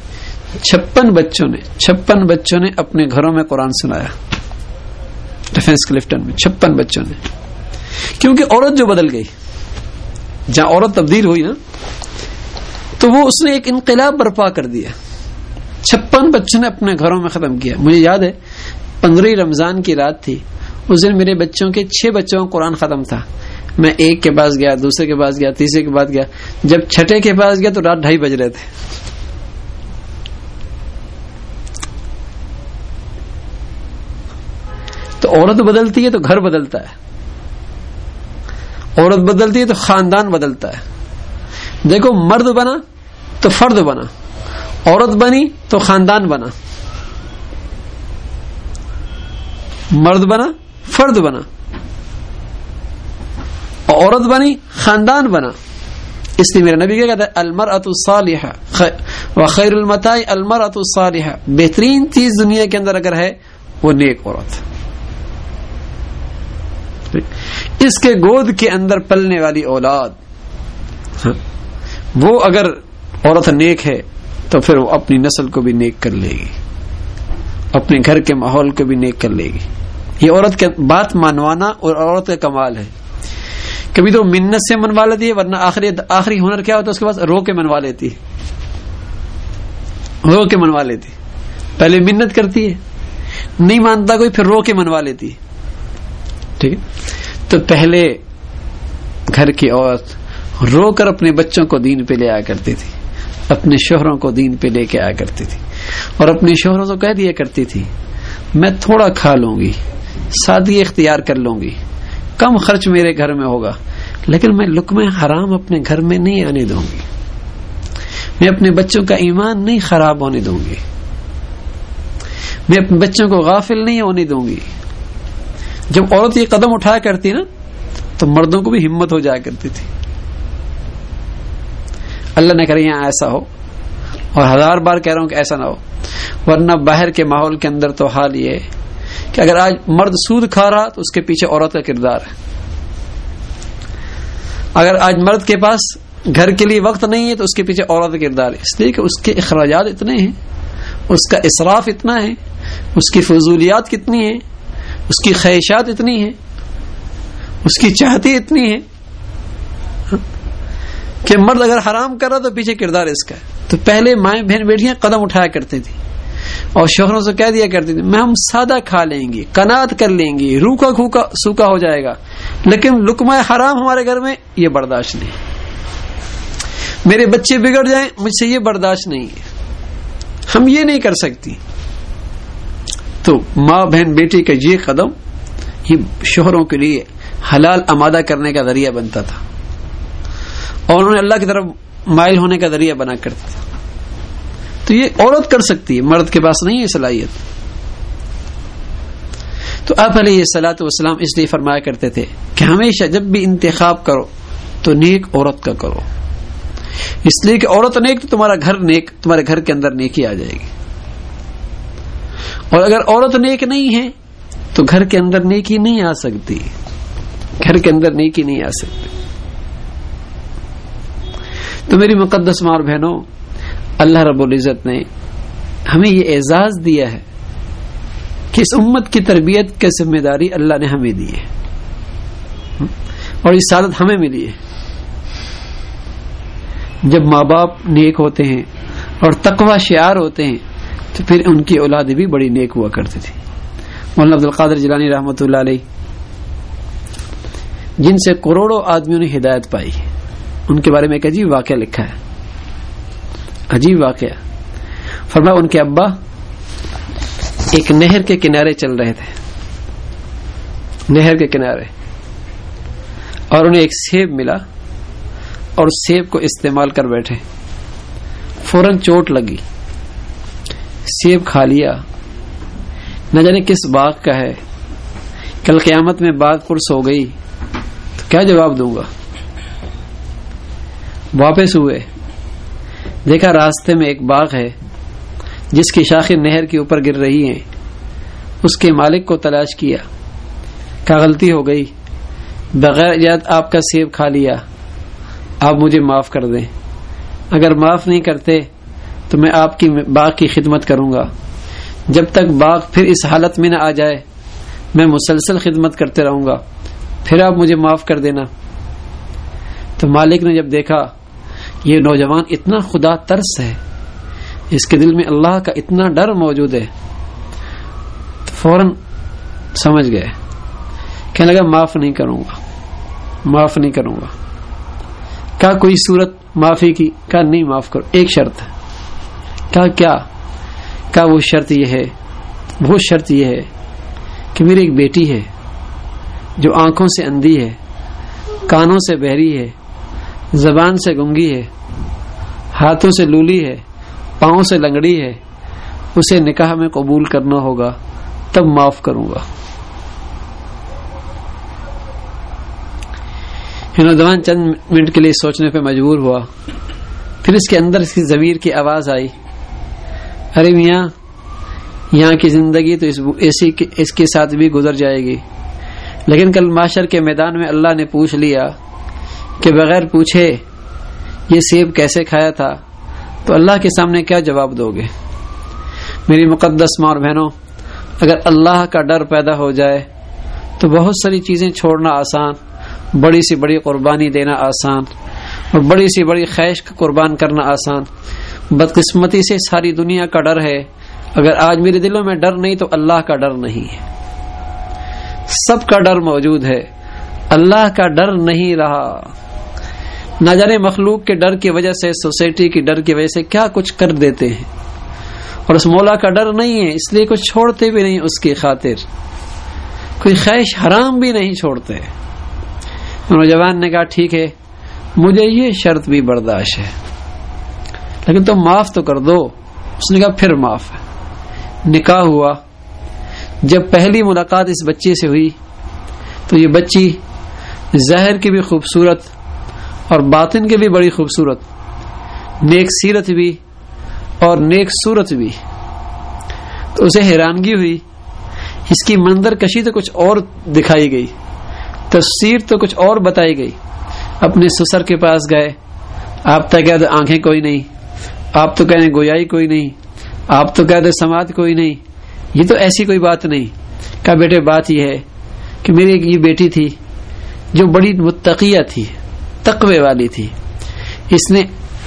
56 بچوں نے اپنے گھروں میں قرآن سنایا. ڈیفینس کلفٹن میں 56 بچوں نے، کیونکہ عورت جو بدل گئی، جہاں عورت تبدیل ہوئی نا تو وہ اس نے ایک انقلاب برپا کر دیا. 56 بچوں نے اپنے گھروں میں ختم کیا. مجھے یاد ہے 15 رمضان کی رات تھی، اس دن میرے بچوں کے 6 بچوں کا قرآن ختم تھا. میں ایک کے پاس گیا، دوسرے کے پاس گیا، تیسرے کے پاس گیا، جب چھٹے کے پاس گیا تو رات 2:30 بج رہے تھے. تو عورت بدلتی ہے تو گھر بدلتا ہے، عورت بدلتی ہے تو خاندان بدلتا ہے. دیکھو مرد بنا تو فرد بنا، عورت بنی تو خاندان بنا، مرد بنا فرد بنا، عورت بنی خاندان بنا. اس لیے میرے نبی کیا کہتا ہے المرأۃ الصالحہ وخیر المتاع المرأۃ الصالحہ، بہترین چیز دنیا کے اندر اگر ہے وہ نیک عورت. اس کے گود کے اندر پلنے والی اولاد، وہ اگر عورت نیک ہے تو پھر وہ اپنی نسل کو بھی نیک کر لے گی، اپنے گھر کے ماحول کو بھی نیک کر لے گی. یہ عورت کی بات مانوانا اور عورت کا کمال ہے. کبھی تو منت سے منوا لیتی ہے، ورنہ آخری ہنر کیا ہوتا ہے اس کے پاس، رو کے منوا لیتی، رو کے منوا لیتی. پہلے منت کرتی ہے، نہیں مانتا کوئی، پھر رو کے منوا لیتی. ٹھیک ہے، تو پہلے گھر کی عورت رو کر اپنے بچوں کو دین پہ لے آیا کرتی تھی، اپنے شوہروں کو دین پہ لے کے آیا کرتی تھی، اور اپنے شوہروں کو کہہ دیا کرتی تھی میں تھوڑا کھا لوں گی، سادگی اختیار کر لوں گی، کم خرچ میرے گھر میں ہوگا، لیکن میں لقمہ حرام اپنے گھر میں نہیں آنے دوں گی، میں اپنے بچوں کا ایمان نہیں خراب ہونے دوں گی، میں اپنے بچوں کو غافل نہیں ہونے دوں گی. جب عورت یہ قدم اٹھایا کرتی نا تو مردوں کو بھی ہمت ہو جایا کرتی تھی. اللہ نے کرے یہاں ایسا ہو، اور 1000 بار کہہ رہا ہوں کہ ایسا نہ ہو، ورنہ باہر کے ماحول کے اندر تو حال یہ ہے کہ اگر آج مرد سود کھا رہا تو اس کے پیچھے عورت کا کردار ہے. اگر آج مرد کے پاس گھر کے لیے وقت نہیں ہے تو اس کے پیچھے عورت کا کردار ہے، اس لیے کہ اس کے اخراجات اتنے ہیں، اس کا اسراف اتنا ہے، اس کی فضولیات کتنی ہیں، اس کی خواہشات اتنی ہیں، اس کی چاہتی اتنی ہے کہ مرد اگر حرام کر رہا تو پیچھے کردار اس کا ہے. تو پہلے مائیں بہن بیٹیاں قدم اٹھایا کرتے تھے، اور شوہروں سے کہہ دیا کرتی تھی میں ہم سادہ کھا لیں گے، قناعت کر لیں گے، روکھا کھوکا سوکھا ہو جائے گا، لیکن لقمہ حرام ہمارے گھر میں یہ برداشت نہیں، میرے بچے بگڑ جائیں مجھ سے یہ برداشت نہیں ہے، ہم یہ نہیں کر سکتی۔ تو ماں بہن بیٹی کا یہ قدم یہ شوہروں کے لیے حلال آمادہ کرنے کا ذریعہ بنتا تھا، اور انہیں اللہ کی طرف مائل ہونے کا ذریعہ بنا کرتا تھا۔ تو یہ عورت کر سکتی ہے، مرد کے پاس نہیں ہے صلاحیت۔ تو آپ علیہ الصلوۃ والسلام اس لیے فرمایا کرتے تھے کہ ہمیشہ جب بھی انتخاب کرو تو نیک عورت کا کرو، اس لیے کہ عورت نیک تو تمہارا گھر نیک، تمہارے گھر کے اندر نیکی آ جائے گی، اور اگر عورت نیک نہیں ہے تو گھر کے اندر نیکی نہیں آ سکتی، گھر کے اندر نیکی نہیں آ سکتی۔ تو میری مقدس ماں اور بہنوں، اللہ رب العزت نے ہمیں یہ اعزاز دیا ہے کہ اس امت کی تربیت کی ذمہ داری اللہ نے ہمیں دی ہے، اور یہ سعادت ہمیں ملی ہے۔ جب ماں باپ نیک ہوتے ہیں اور تقوی شعار ہوتے ہیں تو پھر ان کی اولاد بھی بڑی نیک ہوا کرتی تھی۔ مولانا عبد القادر جیلانی رحمۃ اللہ علیہ، جن سے کروڑوں آدمیوں نے ہدایت پائی، ان کے بارے میں ایک عجیب واقعہ لکھا ہے، عجیب واقعہ۔ فرمایا ان کے ابا ایک نہر کے کنارے چل رہے تھے، نہر کے کنارے، اور انہیں ایک سیب ملا اور سیب کو استعمال کر بیٹھے، فوراً چوٹ لگی، سیب کھا لیا، نہ جانے کس باغ کا ہے، کل قیامت میں بات پرس ہو گئی تو کیا جواب دوں گا۔ واپس ہوئے، دیکھا راستے میں ایک باغ ہے جس کی شاخیں نہر کے اوپر گر رہی ہیں، اس کے مالک کو تلاش کیا، کیا غلطی ہو گئی، بغیر اجازت آپ کا سیب کھا لیا، آپ مجھے معاف کر دیں، اگر معاف نہیں کرتے تو میں آپ کی باغ کی خدمت کروں گا، جب تک باغ پھر اس حالت میں نہ آ جائے میں مسلسل خدمت کرتے رہوں گا، پھر آپ مجھے معاف کر دینا۔ تو مالک نے جب دیکھا یہ نوجوان اتنا خدا ترس ہے، اس کے دل میں اللہ کا اتنا ڈر موجود ہے، تو فوراً سمجھ گئے، کہنے لگا معاف نہیں کروں گا، معاف نہیں کروں گا۔ کیا کوئی صورت معافی کی؟ کہا نہیں، معاف کرو، ایک شرط ہے۔ کہا کیا؟ کہا وہ شرط یہ ہے، وہ شرط یہ ہے کہ میری ایک بیٹی ہے جو آنکھوں سے اندھی ہے، کانوں سے بہری ہے، زبان سے گنگی ہے، ہاتھوں سے لولی ہے، پاؤں سے لنگڑی ہے، اسے نکاح میں قبول کرنا ہوگا تب معاف کروں گا۔ نوجوان چند منٹ کے لیے سوچنے پہ مجبور ہوا، پھر اس کے اندر اس کی ضمیر کی آواز آئی، ارے میاں یہاں کی زندگی تو اس کے ساتھ بھی گزر جائے گی، لیکن کل معاشر کے میدان میں اللہ نے پوچھ لیا کہ بغیر پوچھے یہ سیب کیسے کھایا تھا، تو اللہ کے سامنے کیا جواب دو گے؟ میری مقدس ماں اور بہنوں، اگر اللہ کا ڈر پیدا ہو جائے تو بہت ساری چیزیں چھوڑنا آسان، بڑی سی بڑی قربانی دینا آسان، اور بڑی سی بڑی خواہش کا قربان کرنا آسان۔ بدقسمتی سے ساری دنیا کا ڈر ہے، اگر آج میرے دلوں میں ڈر نہیں تو اللہ کا ڈر نہیں ہے۔ سب کا ڈر موجود ہے، اللہ کا ڈر نہیں رہا۔ نہ جانے مخلوق کے ڈر کی وجہ سے، سوسائٹی کی ڈر کی وجہ سے کیا کچھ کر دیتے ہیں، اور اس مولا کا ڈر نہیں ہے، اس لیے کچھ چھوڑتے بھی نہیں اس کی خاطر، کوئی خواہش حرام بھی نہیں چھوڑتے۔ نوجوان نے کہا ٹھیک ہے، مجھے یہ شرط بھی برداشت ہے، لیکن تم معاف تو کر دو۔ اس نے کہا پھر معاف ہے۔ نکاح ہوا، جب پہلی ملاقات اس بچے سے ہوئی تو یہ بچی ظاہر کی بھی خوبصورت اور باطن کی بھی بڑی خوبصورت، نیک سیرت بھی اور نیک صورت بھی، تو اسے حیرانگی ہوئی، اس کی منظر کشی تو کچھ اور دکھائی گئی، تفسیر تو کچھ اور بتائی گئی۔ اپنے سسر کے پاس گئے، آپ تو کہتے آنکھیں کوئی نہیں، آپ تو کہتے گویائی کوئی نہیں، آپ تو کہتے سماعت کوئی نہیں، یہ تو ایسی کوئی بات نہیں۔ کہا بیٹے بات یہ ہے کہ میری یہ بیٹی تھی جو بڑی متقیہ تھی، تقوی والی تھی، اس نے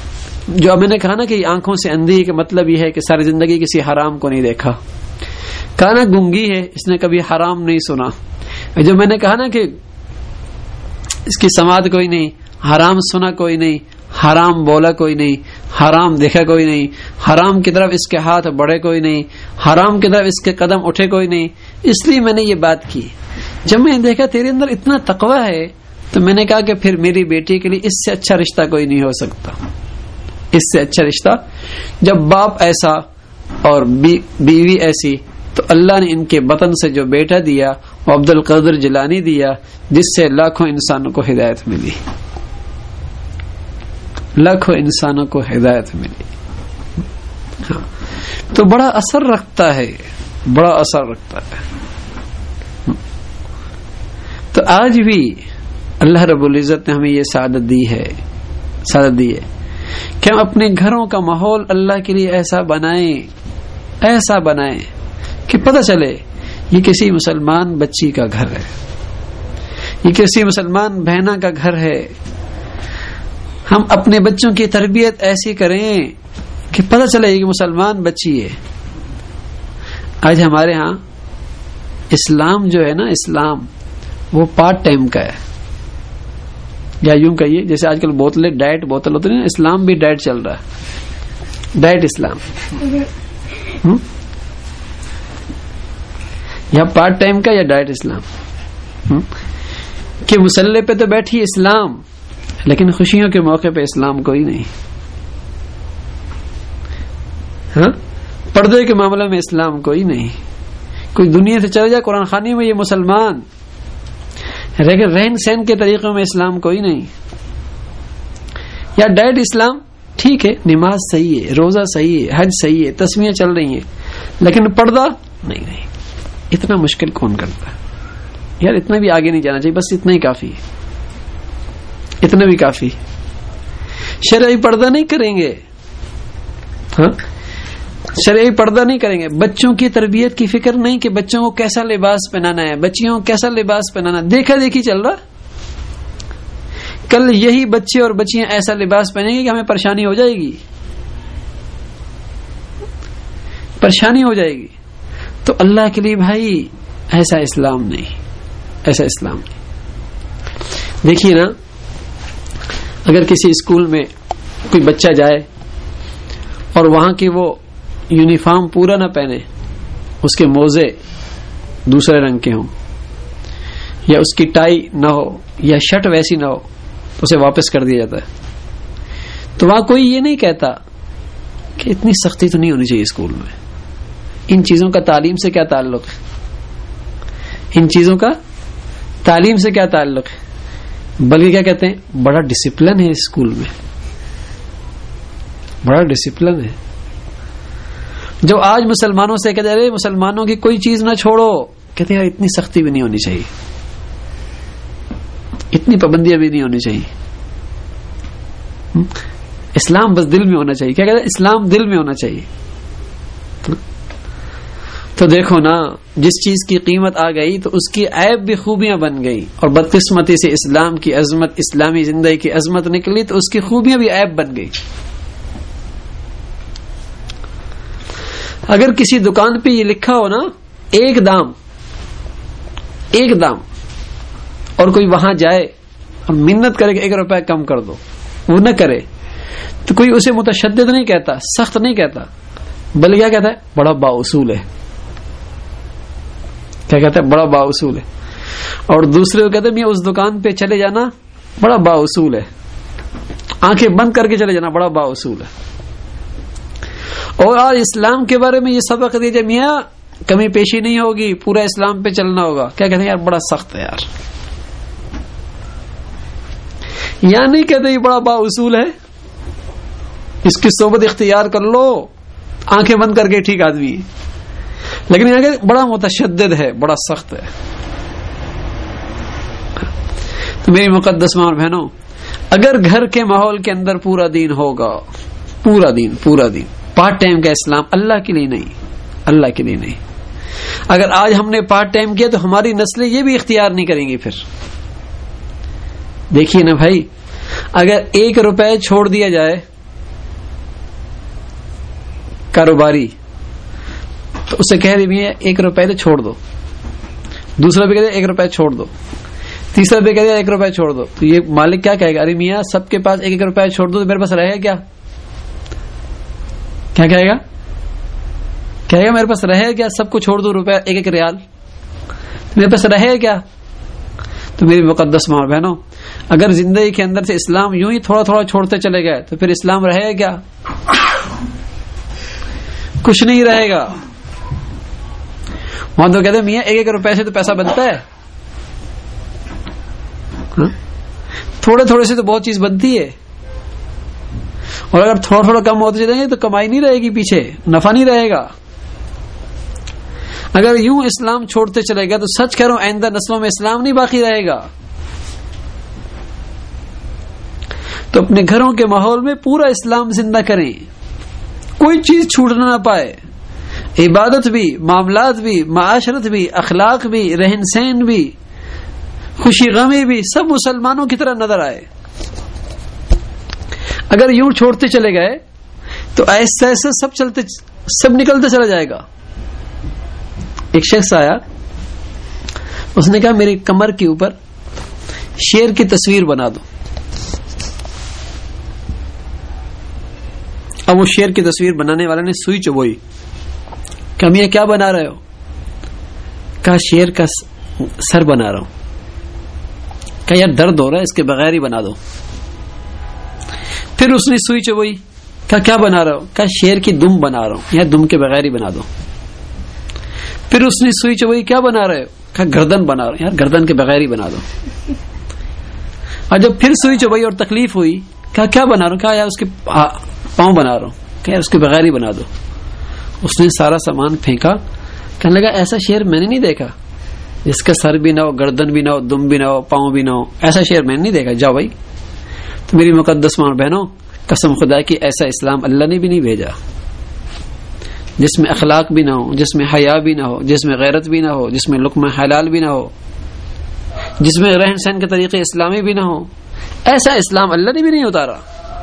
جو میں نے کہا نا کہ آنکھوں سے اندھی کا مطلب یہ ہے کہ ساری زندگی کسی حرام کو نہیں دیکھا. کانا گونگی ہے, اس نے کبھی حرام نہیں سنا. جو میں نے کہا نا کہ اس کی سماعت کوئی نہیں, حرام سنا کوئی نہیں, حرام بولا کوئی نہیں, حرام دیکھا کوئی نہیں, حرام کی طرف اس کے ہاتھ بڑھے کوئی نہیں, حرام کی طرف اس کے قدم اٹھے کوئی نہیں. اس لیے میں نے یہ بات کی. جب میں نے دیکھا تیرے اندر اتنا تقوی ہے تو میں نے کہا کہ پھر میری بیٹی کے لیے اس سے اچھا رشتہ کوئی نہیں ہو سکتا, اس سے اچھا رشتہ. جب باپ ایسا اور بیوی ایسی, تو اللہ نے ان کے بطن سے جو بیٹا دیا وہ عبد القادر جیلانی دیا, جس سے لاکھوں انسانوں کو ہدایت ملی, لاکھوں انسانوں کو ہدایت ملی. ہاں, تو بڑا اثر رکھتا ہے, بڑا اثر رکھتا ہے. تو آج بھی اللہ رب العزت نے ہمیں یہ سعادت دی ہے کہ ہم اپنے گھروں کا ماحول اللہ کے لیے ایسا بنائیں کہ پتہ چلے یہ کسی مسلمان بچی کا گھر ہے, یہ کسی مسلمان بہنا کا گھر ہے. ہم اپنے بچوں کی تربیت ایسی کریں کہ پتہ چلے کہ مسلمان بچی ہے. آج ہمارے ہاں اسلام جو ہے نا, اسلام وہ پارٹ ٹائم کا ہے, یا یوں کہیے جیسے آج کل بوتلیں ڈائٹ بوتل ہوتی ہیں, اسلام بھی ڈائٹ چل رہا ہے, ڈائٹ اسلام. یا پارٹ ٹائم کا یا ڈائٹ اسلام, کہ مسلح پہ تو بیٹھی اسلام, لیکن خوشیوں کے موقع پہ اسلام کوئی نہیں. ہاں, پردے کے معاملے میں اسلام کوئی نہیں. کوئی دنیا سے چل جائے قرآن خوانی میں یہ مسلمان, لیکن رہن سہن کے طریقوں میں اسلام کوئی نہیں. یا ڈائٹ اسلام ٹھیک ہے, نماز صحیح ہے, روزہ صحیح ہے, حج صحیح ہے, تسمیہ چل رہی ہیں, لیکن پردہ نہیں. اتنا مشکل کون کرتا ہے یار؟ اتنا بھی آگے نہیں جانا چاہیے, بس اتنا ہی کافی ہے, اتنا بھی کافی. شرعی پردہ نہیں کریں گے, ہاں شرعی پردہ نہیں کریں گے. بچوں کی تربیت کی فکر نہیں کہ بچوں کو کیسا لباس پہنانا ہے, بچیوں کو کیسا لباس پہنانا, دیکھا دیکھی چل رہا. کل یہی بچے اور بچیاں ایسا لباس پہنیں گے کہ ہمیں پریشانی ہو جائے گی, پریشانی ہو جائے گی. تو اللہ کے لیے بھائی ایسا اسلام نہیں, ایسا اسلام نہیں. دیکھیے نا, اگر کسی اسکول میں کوئی بچہ جائے اور وہاں کی وہ یونیفارم پورا نہ پہنے, اس کے موزے دوسرے رنگ کے ہوں, یا اس کی ٹائی نہ ہو, یا شرٹ ویسی نہ ہو, تو اسے واپس کر دیا جاتا ہے. تو وہاں کوئی یہ نہیں کہتا کہ اتنی سختی تو نہیں ہونی چاہیے اسکول میں. ان چیزوں کا تعلیم سے کیا تعلق ہے؟ ان چیزوں کا تعلیم سے کیا تعلق ہے؟ بلکہ کیا کہتے ہیں, بڑا ڈسپلن ہے اسکول میں, بڑا ڈسپلن ہے. جو آج مسلمانوں سے کہتے ہیں مسلمانوں کی کوئی چیز نہ چھوڑو, کہتے ہیں اتنی سختی بھی نہیں ہونی چاہیے, اتنی پابندیاں بھی نہیں ہونی چاہیے. اسلام بس دل میں ہونا چاہیے. کیا کہتے ہیں؟ اسلام دل میں ہونا چاہیے. تو دیکھو نا, جس چیز کی قیمت آ گئی تو اس کی عیب بھی خوبیاں بن گئی, اور بدقسمتی سے اسلام کی عظمت, اسلامی زندگی کی عظمت نکلی تو اس کی خوبیاں بھی عیب بن گئی. اگر کسی دکان پہ یہ لکھا ہو نا ایک دام, اور کوئی وہاں جائے اور منت کرے کہ 1 روپے کم کر دو, وہ نہ کرے, تو کوئی اسے متشدد نہیں کہتا, سخت نہیں کہتا, بلکہ کیا کہتا ہے؟ بڑا بااصول ہے. کیا کہتا ہے؟ بڑا بااصول ہے. اور دوسرے کو کہتے ہیں اس دکان پہ چلے جانا بڑا بااصول ہے, آنکھیں بند کر کے چلے جانا بڑا بااصول ہے. اور آج اسلام کے بارے میں یہ سبق دیجیے, میاں کمی پیشی نہیں ہوگی, پورا اسلام پہ چلنا ہوگا. کیا کہتے ہیں؟ یار بڑا سخت ہے یار. یا نہیں کہتے یہ بڑا بااصول ہے, اس کی صحبت اختیار کر لو, آنکھیں بند کر کے ٹھیک آدمی. لیکن یہاں کہ بڑا متشدد ہے, بڑا سخت ہے. تو میری مقدس ماں اور بہنوں, اگر گھر کے ماحول کے اندر پورا دین ہوگا, پورا دین پارٹ ٹائم کا اسلام, اللہ کے لیے نہیں, اللہ کے لیے نہیں. اگر آج ہم نے پارٹ ٹائم کیا تو ہماری نسلیں یہ بھی اختیار نہیں کریں گی. پھر دیکھیے نا بھائی, اگر 1 روپے چھوڑ دیا جائے کاروباری، تو اسے کہہ رہی میاں 1 روپے تو چھوڑ دو، دوسرا بھی کہہ دے 1 روپے چھوڑ دو، تیسرا بھی کہہ دے 1 روپے چھوڑ دو، تو یہ مالک کیا کہے گا؟ ارے میاں سب کے پاس 1 روپے چھوڑ دو تو میرے پاس رہے کیا؟ کیا کہے گا؟ کہے گا میرے پاس رہے کیا؟ سب کو چھوڑ دو روپے 1 ریال، میرے پاس رہے کیا؟ تو میری مقدس ماں بہنوں، اگر زندگی کے اندر سے اسلام یوں ہی تھوڑا تھوڑا چھوڑتے چلے گئے تو پھر اسلام رہے کیا؟ کچھ نہیں رہے گا. وہاں تو کہتے ہیں میاں 1 روپے سے تو پیسہ بنتا ہے، تھوڑے تھوڑے سے تو بہت چیز بنتی ہے، اور اگر تھوڑا تھوڑا کم ہوتے چلیں گے تو کمائی نہیں رہے گی، پیچھے نفع نہیں رہے گا. اگر یوں اسلام چھوڑتے چلے گا تو سچ کہہ رہا ہوں آئندہ نسلوں میں اسلام نہیں باقی رہے گا. تو اپنے گھروں کے ماحول میں پورا اسلام زندہ کریں، کوئی چیز چھوٹنا نہ پائے، عبادت بھی، معاملات بھی، معاشرت بھی، اخلاق بھی، رہن سہن بھی، خوشی غمی بھی، سب مسلمانوں کی طرح نظر آئے. اگر یوں چھوڑتے چلے گئے تو ایسے ایسے سب نکلتے چلا جائے گا. ایک شخص آیا، اس نے کہا میری کمر کے اوپر شیر کی تصویر بنا دو. اب وہ شیر کی تصویر بنانے والے نے سوئی چبوئی، کہ میاں کیا بنا رہے ہو؟ کہا شیر کا سر بنا رہا ہوں. کہا یار درد ہو رہا ہے، اس کے بغیر ہی بنا دو. پھر اس نے سوئی چبوئی، کہا کیا بنا رہا ہو؟ کہا شیر کی دم بنا رہا ہوں، یا دم کے بغیر ہی بنا دو. پھر اس نے سوئی چبوئی، کیا بنا رہے ہو؟ کہا گردن بنا رہا ہوں، یار گردن کے بغیر ہی بنا دو. اور جب پھر سوئی چبوئی اور تکلیف ہوئی، کہا کیا بنا رہا ہوں؟ کہا یار اس کے پاؤں بنا رہا ہوں، کہ یار اس کے بغیر ہی بنا دو. اس نے سارا سامان پھینکا، کہنے لگا ایسا شیر میں نے نہیں دیکھا جس کا سر بھی نہ ہو، گردن بھی نہ ہو، دم بھی نہ ہو، پاؤں بھی نہ ہو، ایسا شیر میں نے نہیں دیکھا. جاؤ بھائی. تو میری مقدس ماں بہنوں، قسم خدا کی ایسا اسلام اللہ نے بھی نہیں بھیجا جس میں اخلاق بھی نہ ہو، جس میں حیا بھی نہ ہو، جس میں غیرت بھی نہ ہو، جس میں لقمہ حلال بھی نہ ہو، جس میں رہن سہن کے طریقے اسلامی بھی نہ ہو. ایسا اسلام اللہ نے بھی نہیں اتارا.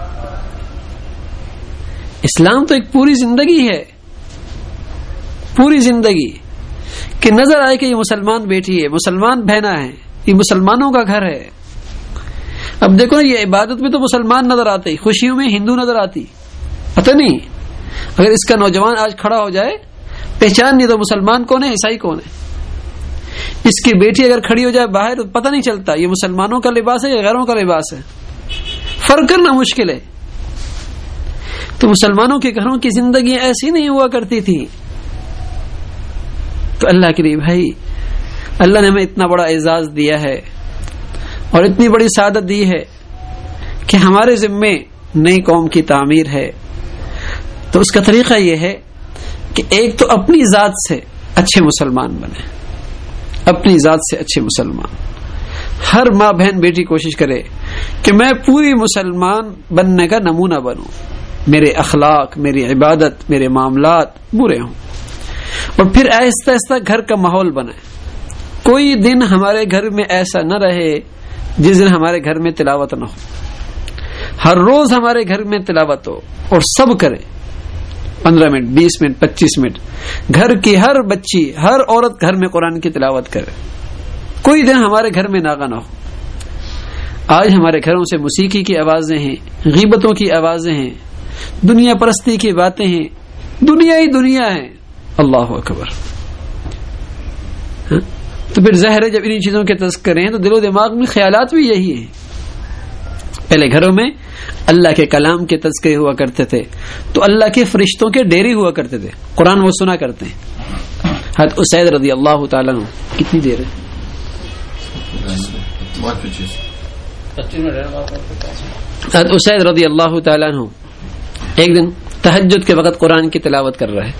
اسلام تو ایک پوری زندگی ہے، پوری زندگی کہ نظر آئے کہ یہ مسلمان بیٹی ہے، مسلمان بہنا ہے، یہ مسلمانوں کا گھر ہے. اب دیکھو یہ عبادت میں تو مسلمان نظر آتے، خوشیوں میں ہندو نظر آتی. پتہ نہیں اگر اس کا نوجوان آج کھڑا ہو جائے، پہچان نہیں تو مسلمان کون ہے، عیسائی کون ہے. اس کی بیٹی اگر کھڑی ہو جائے باہر تو پتہ نہیں چلتا یہ مسلمانوں کا لباس ہے یا غیروں کا لباس ہے، فرق کرنا مشکل ہے. تو مسلمانوں کے گھروں کی زندگی ایسی نہیں ہوا کرتی تھی. تو اللہ کے لیے بھائی، اللہ نے ہمیں اتنا بڑا اعزاز دیا ہے اور اتنی بڑی سعادت دی ہے کہ ہمارے ذمے نئی قوم کی تعمیر ہے. تو اس کا طریقہ یہ ہے کہ ایک تو اپنی ذات سے اچھے مسلمان بنے، اپنی ذات سے اچھے مسلمان. ہر ماں بہن بیٹی کوشش کرے کہ میں پوری مسلمان بننے کا نمونہ بنوں، میرے اخلاق، میری عبادت، میرے معاملات برے ہوں. اور پھر آہستہ آہستہ گھر کا ماحول بنے. کوئی دن ہمارے گھر میں ایسا نہ رہے جس دن ہمارے گھر میں تلاوت نہ ہو. ہر روز ہمارے گھر میں تلاوت ہو اور سب کرے، 15 منٹ، 20 منٹ، 25 منٹ. گھر کی ہر بچی، ہر عورت گھر میں قرآن کی تلاوت کرے. کوئی دن ہمارے گھر میں ناغہ نہ ہو. آج ہمارے گھروں سے موسیقی کی آوازیں ہیں، غیبتوں کی آوازیں ہیں، دنیا پرستی کی باتیں ہیں، دنیا ہی دنیا ہے. اللہ اکبر. تو پھر ظاہر ہے جب انہی چیزوں کے تذکرے ہیں تو دل و دماغ میں خیالات بھی یہی ہیں. پہلے گھروں میں اللہ کے کلام کے تذکرے ہوا کرتے تھے تو اللہ کے فرشتوں کے ڈیرے ہوا کرتے تھے، قرآن وہ سنا کرتے ہیں. حضرت اسید رضی اللہ تعالیٰ عنہ، کتنی دیر ہے؟ حضرت اسید رضی اللہ تعالیٰ عنہ ایک دن تہجد کے وقت قرآن کی تلاوت کر رہے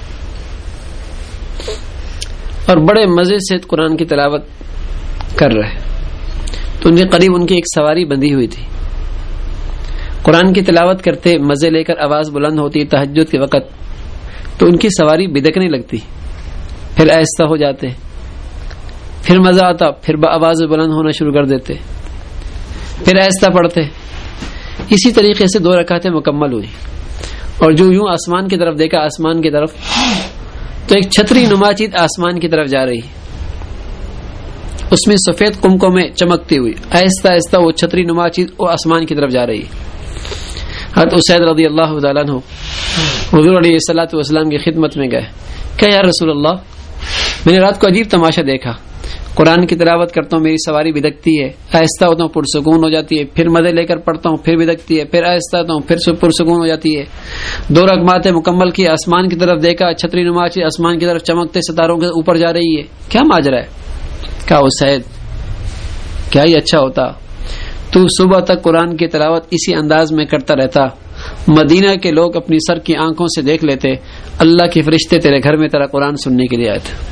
اور بڑے مزے سے قرآن کی تلاوت کر رہے. تو ان کے قریب ان کی ایک سواری بندھی ہوئی تھی. قرآن کی تلاوت کرتے، مزے لے کر آواز بلند ہوتی تہجد کے وقت، تو ان کی سواری بدکنے لگتی، پھر آہستہ ہو جاتے، پھر مزہ آتا، پھر آواز بلند ہونا شروع کر دیتے، پھر آہستہ پڑھتے. اسی طریقے سے 2 رکعتیں مکمل ہوئی. اور جو یوں آسمان کی طرف دیکھا، آسمان کی طرف، تو ایک چھتری نما چیز آسمان کی طرف جا رہی، اس میں سفید قمقمے چمکتی ہوئی، آہستہ آہستہ وہ چھتری نما چیز وہ آسمان کی طرف جا رہی۔ حضرت اسید رضی اللہ تعالیٰ عنہ حضور علیہ الصلوۃ والسلام کی خدمت میں گئے کہ یا رسول اللہ، میں نے رات کو عجیب تماشا دیکھا، قرآن کی تلاوت کرتا ہوں، میری سواری بدکتی ہے، آہستہ ہوتا ہوں پرسکون ہو جاتی ہے، پھر مزے لے کر پڑھتا ہوں، پھر بدکتی ہے، پھر آہستہ ہوتا ہوں، پھر پرسکون ہو جاتی ہے۔ 2 رکعتیں مکمل کی، آسمان کی طرف دیکھا، چھتری نما چیز آسمان کی طرف چمکتے ستاروں کے اوپر جا رہی ہے، کیا ماجرا ہے؟ کہا اسید کیا ہی اچھا ہوتا تو صبح تک قرآن کی تلاوت اسی انداز میں کرتا رہتا، مدینہ کے لوگ اپنی سر کی آنکھوں سے دیکھ لیتے اللہ کے فرشتے تیرے گھر میں تیرا قرآن سننے کے لیے آئے تھے۔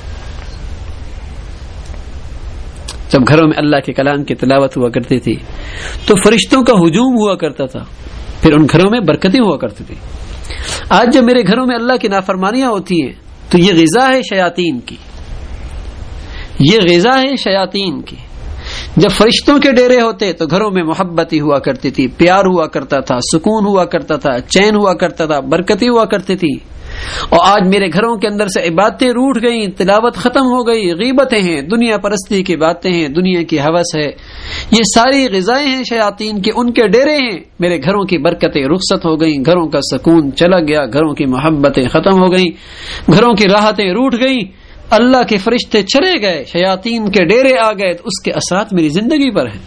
جب گھروں میں اللہ کے کلام کی تلاوت ہوا کرتی تھی تو فرشتوں کا ہجوم ہوا کرتا تھا، پھر ان گھروں میں برکتیں ہوا کرتی تھی۔ آج جب میرے گھروں میں اللہ کی نافرمانیاں ہوتی ہیں تو یہ غذا ہے شیاطین کی، یہ غذا ہے شیاطین کی۔ جب فرشتوں کے ڈیرے ہوتے تو گھروں میں محبت ہی ہوا کرتی تھی، پیار ہوا کرتا تھا، سکون ہوا کرتا تھا، چین ہوا کرتا تھا، برکتیں ہوا کرتی تھی۔ اور آج میرے گھروں کے اندر سے عبادتیں روٹ گئیں، تلاوت ختم ہو گئی، غیبتیں ہیں، دنیا پرستی کی باتیں ہیں، دنیا کی ہوس ہے، یہ ساری غذائیں ہیں شیاطین کی، ان کے ڈیرے ہیں۔ میرے گھروں کی برکتیں رخصت ہو گئیں، گھروں کا سکون چلا گیا، گھروں کی محبتیں ختم ہو گئیں، گھروں کی راحتیں روٹ گئیں، اللہ کے فرشتے چلے گئے، شیاطین کے ڈیرے آ گئے، تو اس کے اثرات میری زندگی پر ہیں۔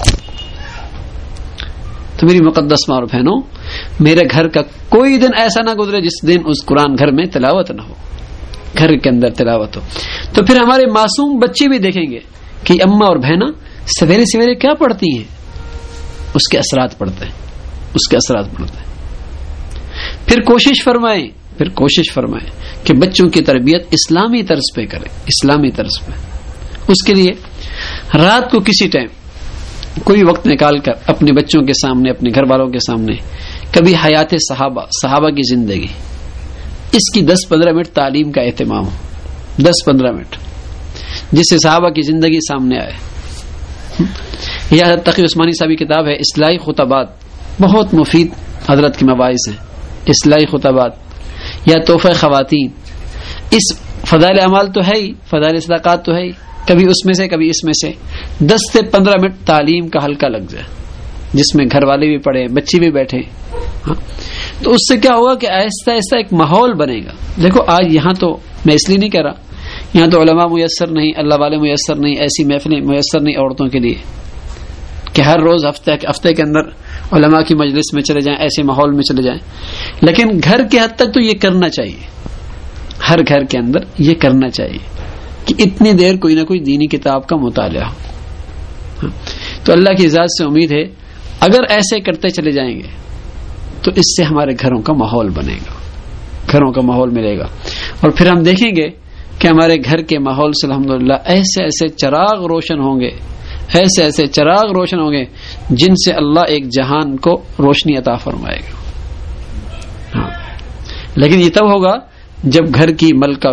تو میری مقدس ماں اور بہنوں، میرے گھر کا کوئی دن ایسا نہ گزرے جس دن اس قرآن گھر میں تلاوت نہ ہو، گھر کے اندر تلاوت ہو۔ تو پھر ہمارے معصوم بچے بھی دیکھیں گے کہ اماں اور بہنا سویرے سویرے کیا پڑھتی ہیں، اس کے اثرات پڑتے ہیں، اس کے اثرات پڑتے ہیں۔ پھر کوشش فرمائیں کہ بچوں کی تربیت اسلامی طرز پہ کریں، اسلامی طرز پہ۔ اس کے لیے رات کو کسی ٹائم کوئی وقت نکال کر اپنے بچوں کے سامنے، اپنے گھر والوں کے سامنے کبھی حیات صحابہ کی زندگی، اس کی 10-15 منٹ تعلیم کا اہتمام ہو، 10-15 منٹ جس سے صحابہ کی زندگی سامنے آئے۔ یہ حضرت تقی عثمانی صاحب کی کتاب ہے اصلاحی خطبات، بہت مفید حضرت کی مباحث ہیں، اصلاحی خطبات یا تحفہ خواتین۔ اس فضائل اعمال تو ہے ہی، فضائل صدقات تو ہے ہی، کبھی اس میں سے کبھی اس میں سے 10 سے 15 منٹ تعلیم کا حلقہ لگ جائے، جس میں گھر والے بھی پڑھیں، بچے بھی بیٹھیں، تو اس سے کیا ہوگا کہ آہستہ آہستہ ایک ماحول بنے گا۔ دیکھو آج یہاں تو میں اس لیے نہیں کہہ رہا، یہاں تو علماء میسر نہیں، اللہ والے میسر نہیں، ایسی محفلیں میسر نہیں عورتوں کے لیے کہ ہر روز ہفتے کے اندر علماء کی مجلس میں چلے جائیں، ایسے ماحول میں چلے جائیں، لیکن گھر کے حد تک تو یہ کرنا چاہیے، ہر گھر کے اندر یہ کرنا چاہیے کہ اتنی دیر کوئی نہ کوئی دینی کتاب کا مطالعہ ہو۔ تو اللہ کی ذات سے امید ہے اگر ایسے کرتے چلے جائیں گے تو اس سے ہمارے گھروں کا ماحول بنے گا، گھروں کا ماحول ملے گا، اور پھر ہم دیکھیں گے کہ ہمارے گھر کے ماحول سے الحمدللہ ایسے ایسے چراغ روشن ہوں گے، ایسے ایسے چراغ روشن ہوں گے جن سے اللہ ایک جہان کو روشنی عطا فرمائے گا۔ لیکن یہ تب ہوگا جب گھر کی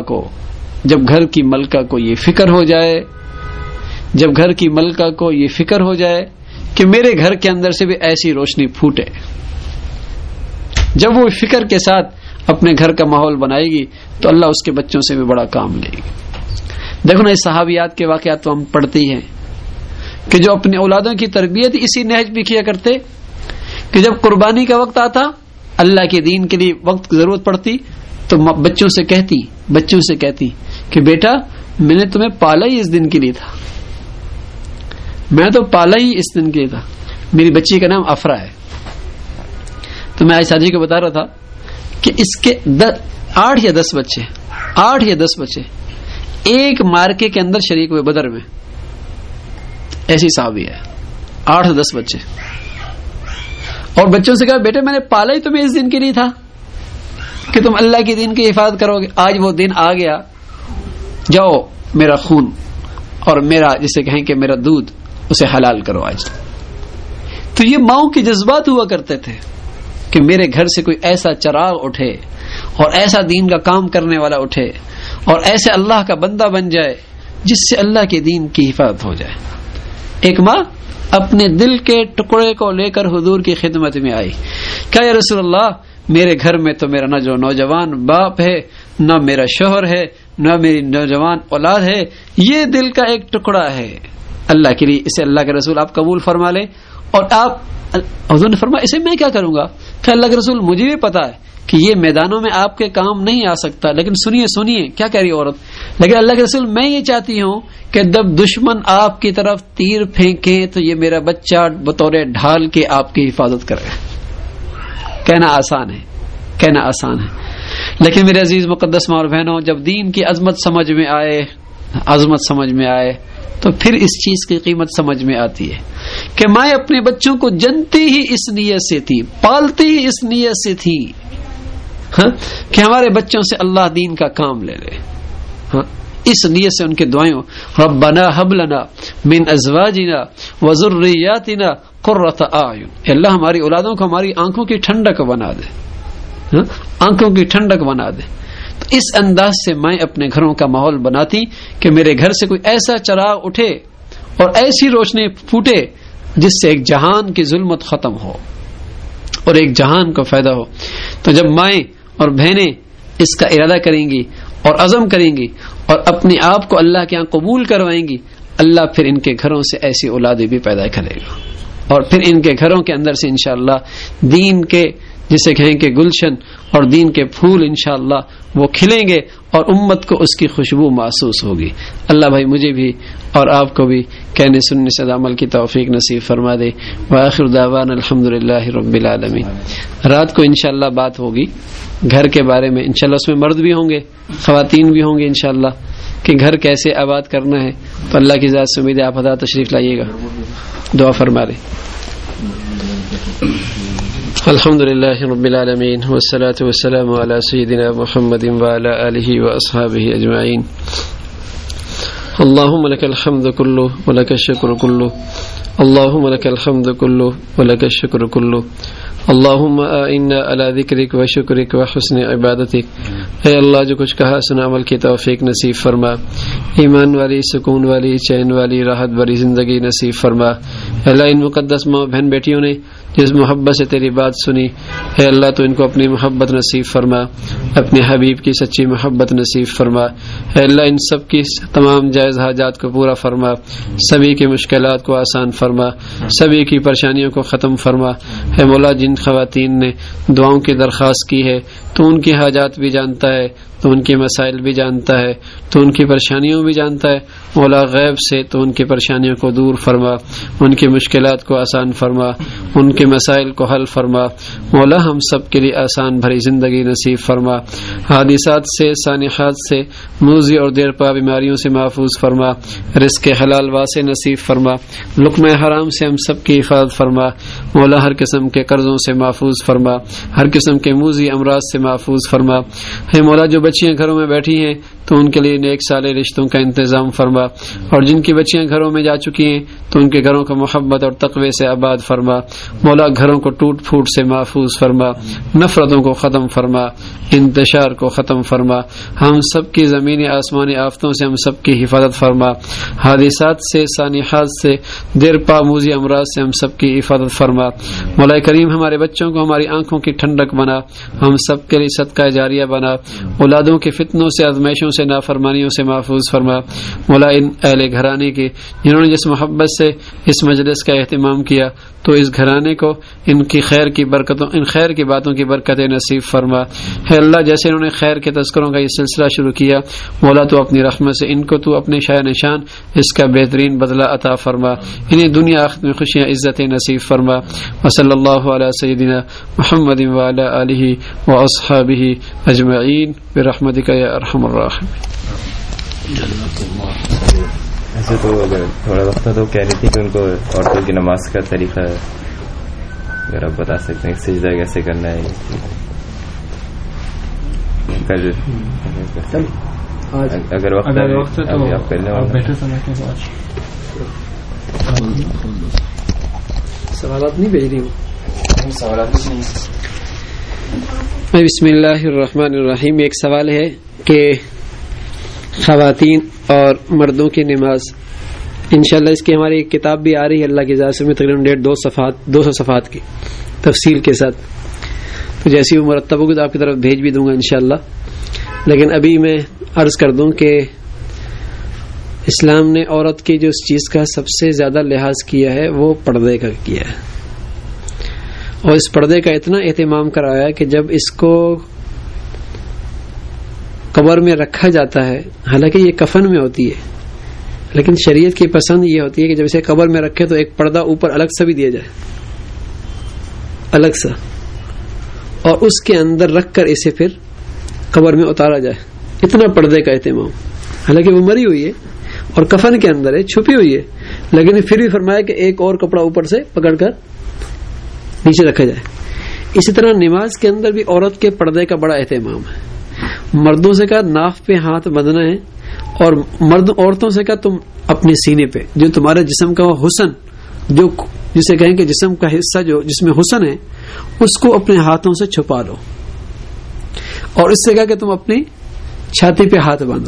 ملکہ کو یہ فکر ہو جائے، جب گھر کی ملکہ کو یہ فکر ہو جائے کہ میرے گھر کے اندر سے بھی ایسی روشنی پھوٹے، جب وہ فکر کے ساتھ اپنے گھر کا ماحول بنائے گی تو اللہ اس کے بچوں سے بھی بڑا کام لے گی۔ دیکھو نا، اس صحابیات کے واقعات تو ہم پڑھتے ہی ہیں کہ جو اپنے اولادوں کی تربیت اسی نہج بھی کیا کرتے کہ جب قربانی کا وقت آتا، اللہ کے دین کے لیے وقت کی ضرورت پڑتی تو بچوں سے کہتی کہ بیٹا میں نے تمہیں پالا ہی اس دن کے لیے تھا، میں تو پالا ہی اس دن کے لیے تھا۔ میری بچی کا نام افرا ہے، تو میں آج ساتھی کو بتا رہا تھا کہ اس کے 8 یا 10 بچے ایک مارکے کے اندر شریک ہوئے بدر میں، ایسی صحابی ہے، 8 سے 10 بچے، اور بچوں سے کہا بیٹے میں نے پالا ہی تمہیں اس دن کے لیے تھا کہ تم اللہ کے دین کی حفاظت کرو گے۔ آج وہ دن آ گیا، جاؤ میرا خون اور میرا جسے کہیں کہ میرا دودھ اسے حلال کرو آج۔ تو یہ ماؤں کے جذبات ہوا کرتے تھے کہ میرے گھر سے کوئی ایسا چراغ اٹھے اور ایسا دین کا کام کرنے والا اٹھے اور ایسے اللہ کا بندہ بن جائے جس سے اللہ کے دین کی حفاظت ہو جائے۔ ایک ماں اپنے دل کے ٹکڑے کو لے کر حضور کی خدمت میں آئی، کہا یا رسول اللہ میرے گھر میں تو میرا نہ جو نوجوان باپ ہے، نہ میرا شوہر ہے، نہ میری نوجوان اولاد ہے، یہ دل کا ایک ٹکڑا ہے اللہ کے لیے، اسے اللہ کے رسول آپ قبول فرما لیں۔ اور آپ حضور نے فرمایا اسے میں کیا کروں گا؟ کہ اللہ کے رسول مجھے بھی پتا ہے کہ یہ میدانوں میں آپ کے کام نہیں آ سکتا، لیکن سنیے کیا کہہ رہی عورت، لیکن اللہ کے رسول میں یہ چاہتی ہوں کہ جب دشمن آپ کی طرف تیر پھینکے تو یہ میرا بچہ بطور ڈھال کے آپ کی حفاظت کرے۔ کہنا آسان ہے لیکن میرے عزیز مقدس ماں اور بہنوں، جب دین کی عظمت سمجھ میں آئے تو پھر اس چیز کی قیمت سمجھ میں آتی ہے کہ میں اپنے بچوں کو جنتی ہی اس نیت سے تھی، پالتی ہی اس نیت سے تھی کہ ہمارے بچوں سے اللہ دین کا کام لے لے۔ اس نیت سے ان کے دعائیں ربنا هب لنا من ازواجنا وذرياتنا قرۃ اعین، اللہ ہماری اولادوں کو ہماری آنکھوں کی ٹھنڈک بنا دے، آنکھوں کی ٹھنڈک بنا دے۔ تو اس انداز سے میں اپنے گھروں کا ماحول بناتی کہ میرے گھر سے کوئی ایسا چراغ اٹھے اور ایسی روشنی پھوٹے جس سے ایک جہان کی ظلمت ختم ہو اور ایک جہان کو فائدہ ہو۔ تو جب مائیں اور بہنیں اس کا ارادہ کریں گی اور عزم کریں گی اور اپنے آپ کو اللہ کے یہاں قبول کروائیں گی، اللہ پھر ان کے گھروں سے ایسی اولادیں بھی پیدا کرے گا، اور پھر ان کے گھروں کے اندر سے انشاءاللہ دین کے جسے کہیں کہ گلشن اور دین کے پھول انشاءاللہ وہ کھلیں گے اور امت کو اس کی خوشبو محسوس ہوگی۔ اللہ بھائی مجھے بھی اور آپ کو بھی کہنے سننے سے عمل کی توفیق نصیب فرما دے۔ وآخر دعوانا الحمدللہ رب العالمین۔ رات کو انشاءاللہ بات ہوگی گھر کے بارے میں، انشاءاللہ اس میں مرد بھی ہوں گے، خواتین بھی ہوں گے انشاءاللہ، کہ گھر کیسے آباد کرنا ہے۔ تو اللہ کی ذات سے امید ہے آپ حضرات تشریف لائیے گا، دعا فرما لیں۔ الحمدللہ رب العالمین والصلاة والسلام علی سیدنا محمد وعلی آلہ واصحابہ اجمعین۔ اللہم لک الحمد کلہ ولک الشکر کلہ، اللہم لک الحمد کلہ ولک الشکر کلہ، اللہم اعنا علی ذکرک و شکرک و حسن عبادتک۔ اے اللہ جو کچھ کہا سنا عمل کی توفیق نصیب فرما، ایمان والی، سکون والی، چین والی، راحت بھری زندگی نصیب فرما۔ اے اللہ ان مقدس ماں بہن بیٹیوں نے جس محبت سے تیری بات سنی، اے اللہ تو ان کو اپنی محبت نصیب فرما، اپنے حبیب کی سچی محبت نصیب فرما۔ اے اللہ ان سب کی تمام جائز حاجات کو پورا فرما، سبھی کی مشکلات کو آسان فرما، سبھی کی پریشانیوں کو ختم فرما۔ اے مولا جن خواتین نے دعاؤں کی درخواست کی ہے تو ان کی حاجات بھی جانتا ہے، تو ان کی مسائل بھی جانتا ہے، تو ان کی پریشانیوں بھی جانتا ہے۔ مولا غیب سے تو ان کی پریشانیوں کو دور فرما، ان کی مشکلات کو آسان فرما، ان کے مسائل کو حل فرما۔ مولا ہم سب کے لیے آسان بھری زندگی نصیب فرما، حادثات سے، سانحات سے، موذی اور دیر پا بیماریوں سے محفوظ فرما، رزق حلال واسع نصیب فرما، لقمہ حرام سے ہم سب کی حفاظت فرما۔ مولا ہر قسم کے قرضوں سے محفوظ فرما، ہر قسم کے موذی امراض سے محفوظ فرما۔ ہے مولا جو بچیاں گھروں میں بیٹھی ہیں تو ان کے لیے نیک صالح رشتوں کا انتظام فرما، اور جن کی بچیاں گھروں میں جا چکی ہیں تو ان کے گھروں کو محبت اور تقوی سے آباد فرما۔ مولا گھروں کو ٹوٹ پھوٹ سے محفوظ فرما، نفرتوں کو ختم فرما، انتشار کو ختم فرما۔ ہم سب کی زمینی آسمانی آفتوں سے ہم سب کی حفاظت فرما، حادثات سے، سانحات سے، دیر پا موذی امراض سے ہم سب کی حفاظت فرما۔ مولا کریم ہمارے بچوں کو ہماری آنکھوں کی ٹھنڈک بنا، ہم سب کے لیے صدقہ جاریہ بنا، اولادوں کے فتنوں سے، آزمائشوں سے، نافرمانیوں سے محفوظ فرما۔ مولا ان اہل گھرانے کے جنہوں نے جس محبت سے اس مجلس کا اہتمام کیا تو اس گھرانے کو ان کی خیر کی برکتوں، ان خیر کی باتوں کی برکتیں نصیب فرما۔ ہے اللہ جیسے انہوں نے خیر کے تذکروں کا یہ سلسلہ شروع کیا، مولا تو اپنی رحمت سے ان کو تو اپنے شاہ نشان اس کا بہترین بدلہ عطا فرما، انہیں دنیا آخرت میں خوشیاں عزتیں نصیب فرما۔ وصلی اللہ علی سیدنا محمد وعلی آلہ واصحابہ اجمعین برحمتک یا ارحم الراحمین۔ ایسے تو اگر تھوڑا وقت تو کہہ رہی تھی کہ ان کو عورتوں کی نماز کا طریقہ اگر آپ بتا سکتے ہیں سجدہ کیسے کرنا ہے، اگر وقت آپ کر لیں۔ سوالات نہیں بھیج رہی ہوں، بسم اللہ الرحمن الرحیم۔ ایک سوال ہے کہ خواتین اور مردوں کی نماز، انشاءاللہ اس کی ہماری ایک کتاب بھی آ رہی ہے اللہ کی ذات سے، تقریباً 200 صفحات کی تفصیل کے ساتھ۔ تو جیسی وہ مرتب ہوگی تو آپ کی طرف بھیج بھی دوں گا انشاءاللہ. لیکن ابھی میں عرض کر دوں کہ اسلام نے عورت کی جو اس چیز کا سب سے زیادہ لحاظ کیا ہے وہ پردے کا کیا ہے, اور اس پردے کا اتنا اہتمام کرایا کہ جب اس کو قبر میں رکھا جاتا ہے, حالانکہ یہ کفن میں ہوتی ہے, لیکن شریعت کی پسند یہ ہوتی ہے کہ جب اسے قبر میں رکھے تو ایک پردہ اوپر الگ سے بھی دیا جائے, الگ سا, اور اس کے اندر رکھ کر اسے پھر قبر میں اتارا جائے. اتنا پردے کا اہتمام, حالانکہ وہ مری ہوئی ہے اور کفن کے اندر ہے, چھپی ہوئی ہے, لیکن پھر بھی فرمایا کہ ایک اور کپڑا اوپر سے پکڑ کر نیچے رکھا جائے. اسی طرح نماز کے اندر بھی عورت کے پردے کا بڑا اہتمام ہے. مردوں سے کہا ناف پہ ہاتھ باندھنا ہے, اور عورتوں سے کہا تم اپنے سینے پہ جو تمہارے جسم کا حسن, جو جسے کہیں کہ جسم کا حصہ جو جس میں حسن ہے, اس کو اپنے ہاتھوں سے چھپا لو, اور اس سے کہا کہ تم اپنی چھاتی پہ ہاتھ باندھو.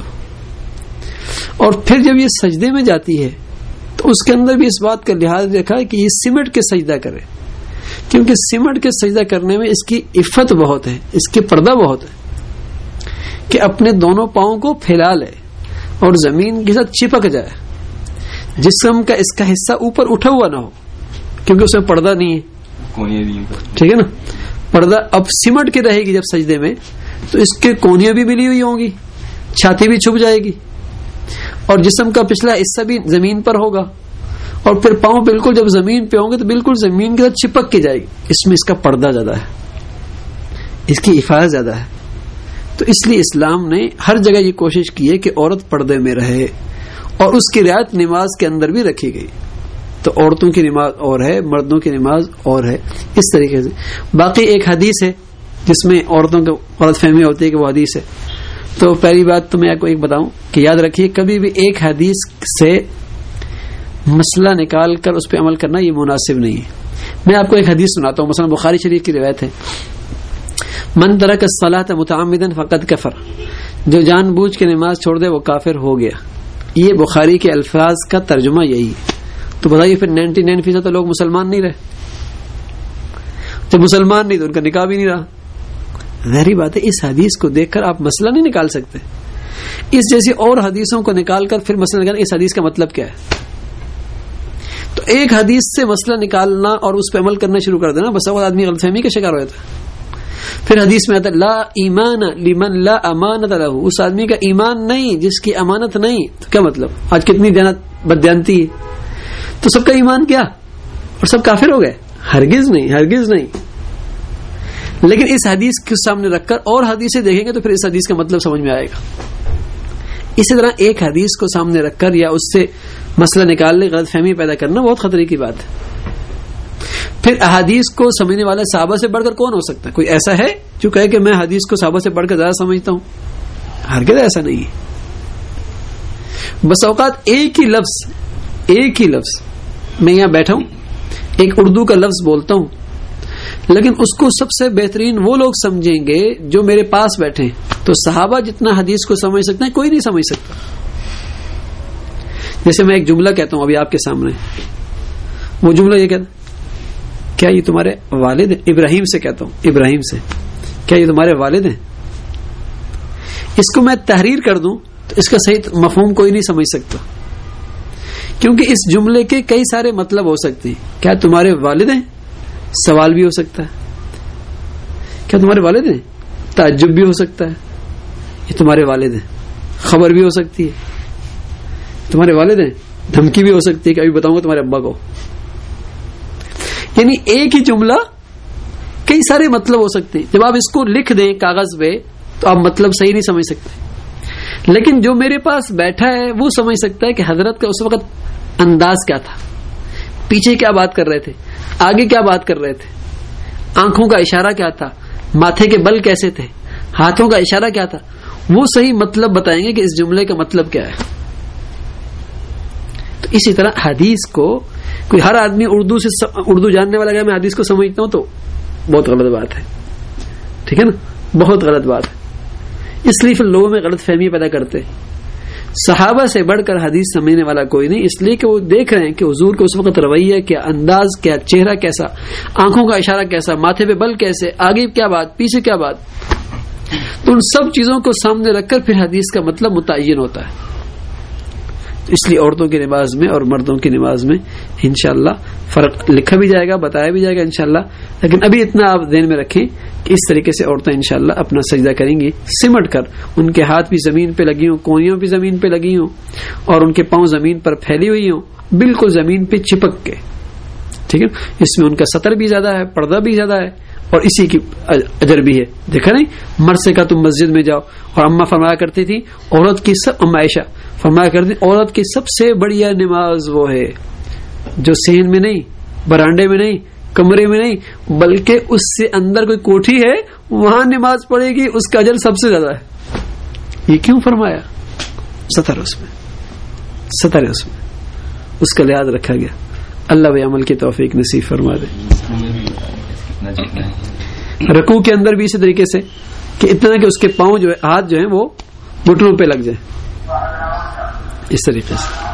اور پھر جب یہ سجدے میں جاتی ہے تو اس کے اندر بھی اس بات کا لحاظ رکھا ہے کہ یہ سمٹ کے سجدہ کرے, کیونکہ سمٹ کے سجدہ کرنے میں اس کی عفت بہت ہے, اس کی پردہ بہت ہے, کہ اپنے دونوں پاؤں کو پھیلا لے اور زمین کے ساتھ چپک جائے, جسم کا اس کا حصہ اوپر اٹھا ہوا نہ ہو, کیونکہ اس میں پردہ نہیں ہے, ٹھیک ہے نا. پردہ اب سمٹ کے رہے گی جب سجدے میں, تو اس کے کونیاں بھی ملی ہوئی ہوں گی, چھاتی بھی چھپ جائے گی, اور جسم کا پچھلا حصہ بھی زمین پر ہوگا, اور پھر پاؤں بالکل جب زمین پہ ہوں گے تو بالکل زمین کے ساتھ چپک کے جائے گی. اس میں اس کا پردہ زیادہ ہے, اس کی حفاظت زیادہ ہے. تو اس لیے اسلام نے ہر جگہ یہ کوشش کی ہے کہ عورت پردے میں رہے, اور اس کی رعایت نماز کے اندر بھی رکھی گئی. تو عورتوں کی نماز اور ہے, مردوں کی نماز اور ہے, اس طریقے سے. باقی ایک حدیث ہے جس میں عورتوں کو غلط فہمی ہوتی ہے کہ وہ حدیث ہے. تو پہلی بات تو میں آپ کو ایک بتاؤں کہ یاد رکھیے, کبھی بھی ایک حدیث سے مسئلہ نکال کر اس پہ عمل کرنا یہ مناسب نہیں ہے. میں آپ کو ایک حدیث سناتا ہوں, مثلا بخاری شریف کی روایت ہے, من ترک الصلاۃ متعمدا فقد کفر, جو جان بوجھ کے نماز چھوڑ دے وہ کافر ہو گیا. یہ بخاری کے الفاظ کا ترجمہ یہی ہے. تو بتائیے پھر 99% تو لوگ مسلمان نہیں رہے, جب مسلمان نہیں تو ان کا نکاح بھی نہیں رہا. ظاہری بات ہے اس حدیث کو دیکھ کر آپ مسئلہ نہیں نکال سکتے. اس جیسی اور حدیثوں کو نکال کر پھر مسئلہ نکالنا, اس حدیث کا مطلب کیا ہے. تو ایک حدیث سے مسئلہ نکالنا اور اس پہ عمل کرنا شروع کر دینا, بس اوقات آدمی غلط فہمی کا شکار ہو جاتا ہے. پھر حدیث میں آتا ہے لا ایمان لمن لا امانت له, اس آدمی کا ایمان نہیں جس کی امانت نہیں. تو کیا مطلب, آج کتنی بددیانتی ہے, تو سب کا ایمان کیا اور سب کافر ہو گئے؟ ہرگز نہیں, ہرگز نہیں. لیکن اس حدیث کے سامنے رکھ کر اور حدیثیں دیکھیں گے تو پھر اس حدیث کا مطلب سمجھ میں آئے گا. اسی طرح ایک حدیث کو سامنے رکھ کر یا اس سے مسئلہ نکالنے غلط فہمی پیدا کرنا بہت خطرے کی بات ہے. پھر احادیث کو سمجھنے والے صحابہ سے بڑھ کر کون ہو سکتا ہے؟ کوئی ایسا ہے جو کہے کہ میں حدیث کو صحابہ سے بڑھ کر زیادہ سمجھتا ہوں؟ ہرگز ایسا نہیں ہے. بس اوقات ایک ہی لفظ میں یہاں بیٹھا ہوں, ایک اردو کا لفظ بولتا ہوں, لیکن اس کو سب سے بہترین وہ لوگ سمجھیں گے جو میرے پاس بیٹھے ہیں. تو صحابہ جتنا حدیث کو سمجھ سکتے ہیں کوئی نہیں سمجھ سکتا. جیسے میں ایک جملہ کہتا ہوں ابھی آپ کے سامنے, وہ جملہ یہ کہتا کیا یہ تمہارے والد ہیں؟ ابراہیم سے کہتا ہوں, ابراہیم سے, کیا یہ تمہارے والد ہیں؟ اس کو میں تحریر کر دوں تو اس کا صحیح مفہوم کوئی نہیں سمجھ سکتا, کیونکہ اس جملے کے کئی سارے مطلب ہو سکتے ہیں. کیا تمہارے والد ہیں؟ سوال بھی ہو سکتا ہے. کیا تمہارے والد ہیں؟ تعجب بھی ہو سکتا ہے. یہ تمہارے والد ہیں, خبر بھی ہو سکتی ہے. تمہارے والد ہیں, دھمکی بھی ہو سکتی ہے کہ ابھی بتاؤں گا تمہارے ابا کو. یعنی ایک ہی جملہ کئی سارے مطلب ہو سکتے ہیں. جب آپ اس کو لکھ دیں کاغذ پہ تو آپ مطلب صحیح نہیں سمجھ سکتے, لیکن جو میرے پاس بیٹھا ہے وہ سمجھ سکتا ہے کہ حضرت کا اس وقت انداز کیا تھا, پیچھے کیا بات کر رہے تھے, آگے کیا بات کر رہے تھے, آنکھوں کا اشارہ کیا تھا, ماتھے کے بل کیسے تھے, ہاتھوں کا اشارہ کیا تھا. وہ صحیح مطلب بتائیں گے کہ اس جملے کا مطلب کیا ہے. تو اسی طرح حدیث کو کوئی ہر آدمی اردو جاننے والا, میں حدیث کو سمجھتا ہوں تو بہت غلط بات ہے, ٹھیک ہے نا, بہت غلط بات ہے. اس لیے پھر لوگوں میں غلط فہمی پیدا کرتے. صحابہ سے بڑھ کر حدیث سمجھنے والا کوئی نہیں، اس لیے کہ وہ دیکھ رہے ہیں کہ حضور کے اس وقت رویہ کیا، انداز کیا، چہرہ کیسا، آنکھوں کا اشارہ کیسا، ماتھے پہ بل کیسے، آگے کیا بات، پیچھے کیا بات. تو ان سب چیزوں کو سامنے رکھ کر پھر حدیث کا مطلب متعین ہوتا ہے. اس لیے عورتوں کی نماز میں اور مردوں کی نماز میں انشاءاللہ فرق لکھا بھی جائے گا، بتایا بھی جائے گا انشاءاللہ. لیکن ابھی اتنا آپ ذہن میں رکھیں کہ اس طریقے سے عورتیں انشاءاللہ اپنا سجدہ کریں گی سمٹ کر، ان کے ہاتھ بھی زمین پہ لگی ہوں، کونیوں بھی زمین پہ لگی ہوں، اور ان کے پاؤں زمین پر پھیلی ہوئی ہوں، بالکل زمین پہ چپک کے. ٹھیک ہے، اس میں ان کا سطر بھی زیادہ ہے، پردہ بھی زیادہ ہے، اور اسی کی اجر بھی ہے. دیکھا نہیں، مرد سے کہا تم مسجد میں جاؤ، اور اماں فرمایا کرتی تھی عورت کی اما عائشہ فرمایا کرتی عورت کی سب سے بڑھیا نماز وہ ہے جو صحن میں نہیں، برانڈے میں نہیں، کمرے میں نہیں، بلکہ اس سے اندر کوئی کوٹھی ہے وہاں نماز پڑھے گی، اس کا اجر سب سے زیادہ ہے. یہ کیوں فرمایا؟ سطر اس میں، سطر ہے اس میں، اس کا لحاظ رکھا گیا. اللہ بھی عمل کی توفیق نصیب فرما دے. رکوع کے اندر بھی اسی طریقے سے کہ اتنا کہ اس کے پاؤں جو ہے، ہاتھ جو ہیں وہ گھٹنوں پہ لگ جائیں، اس طریقے سے.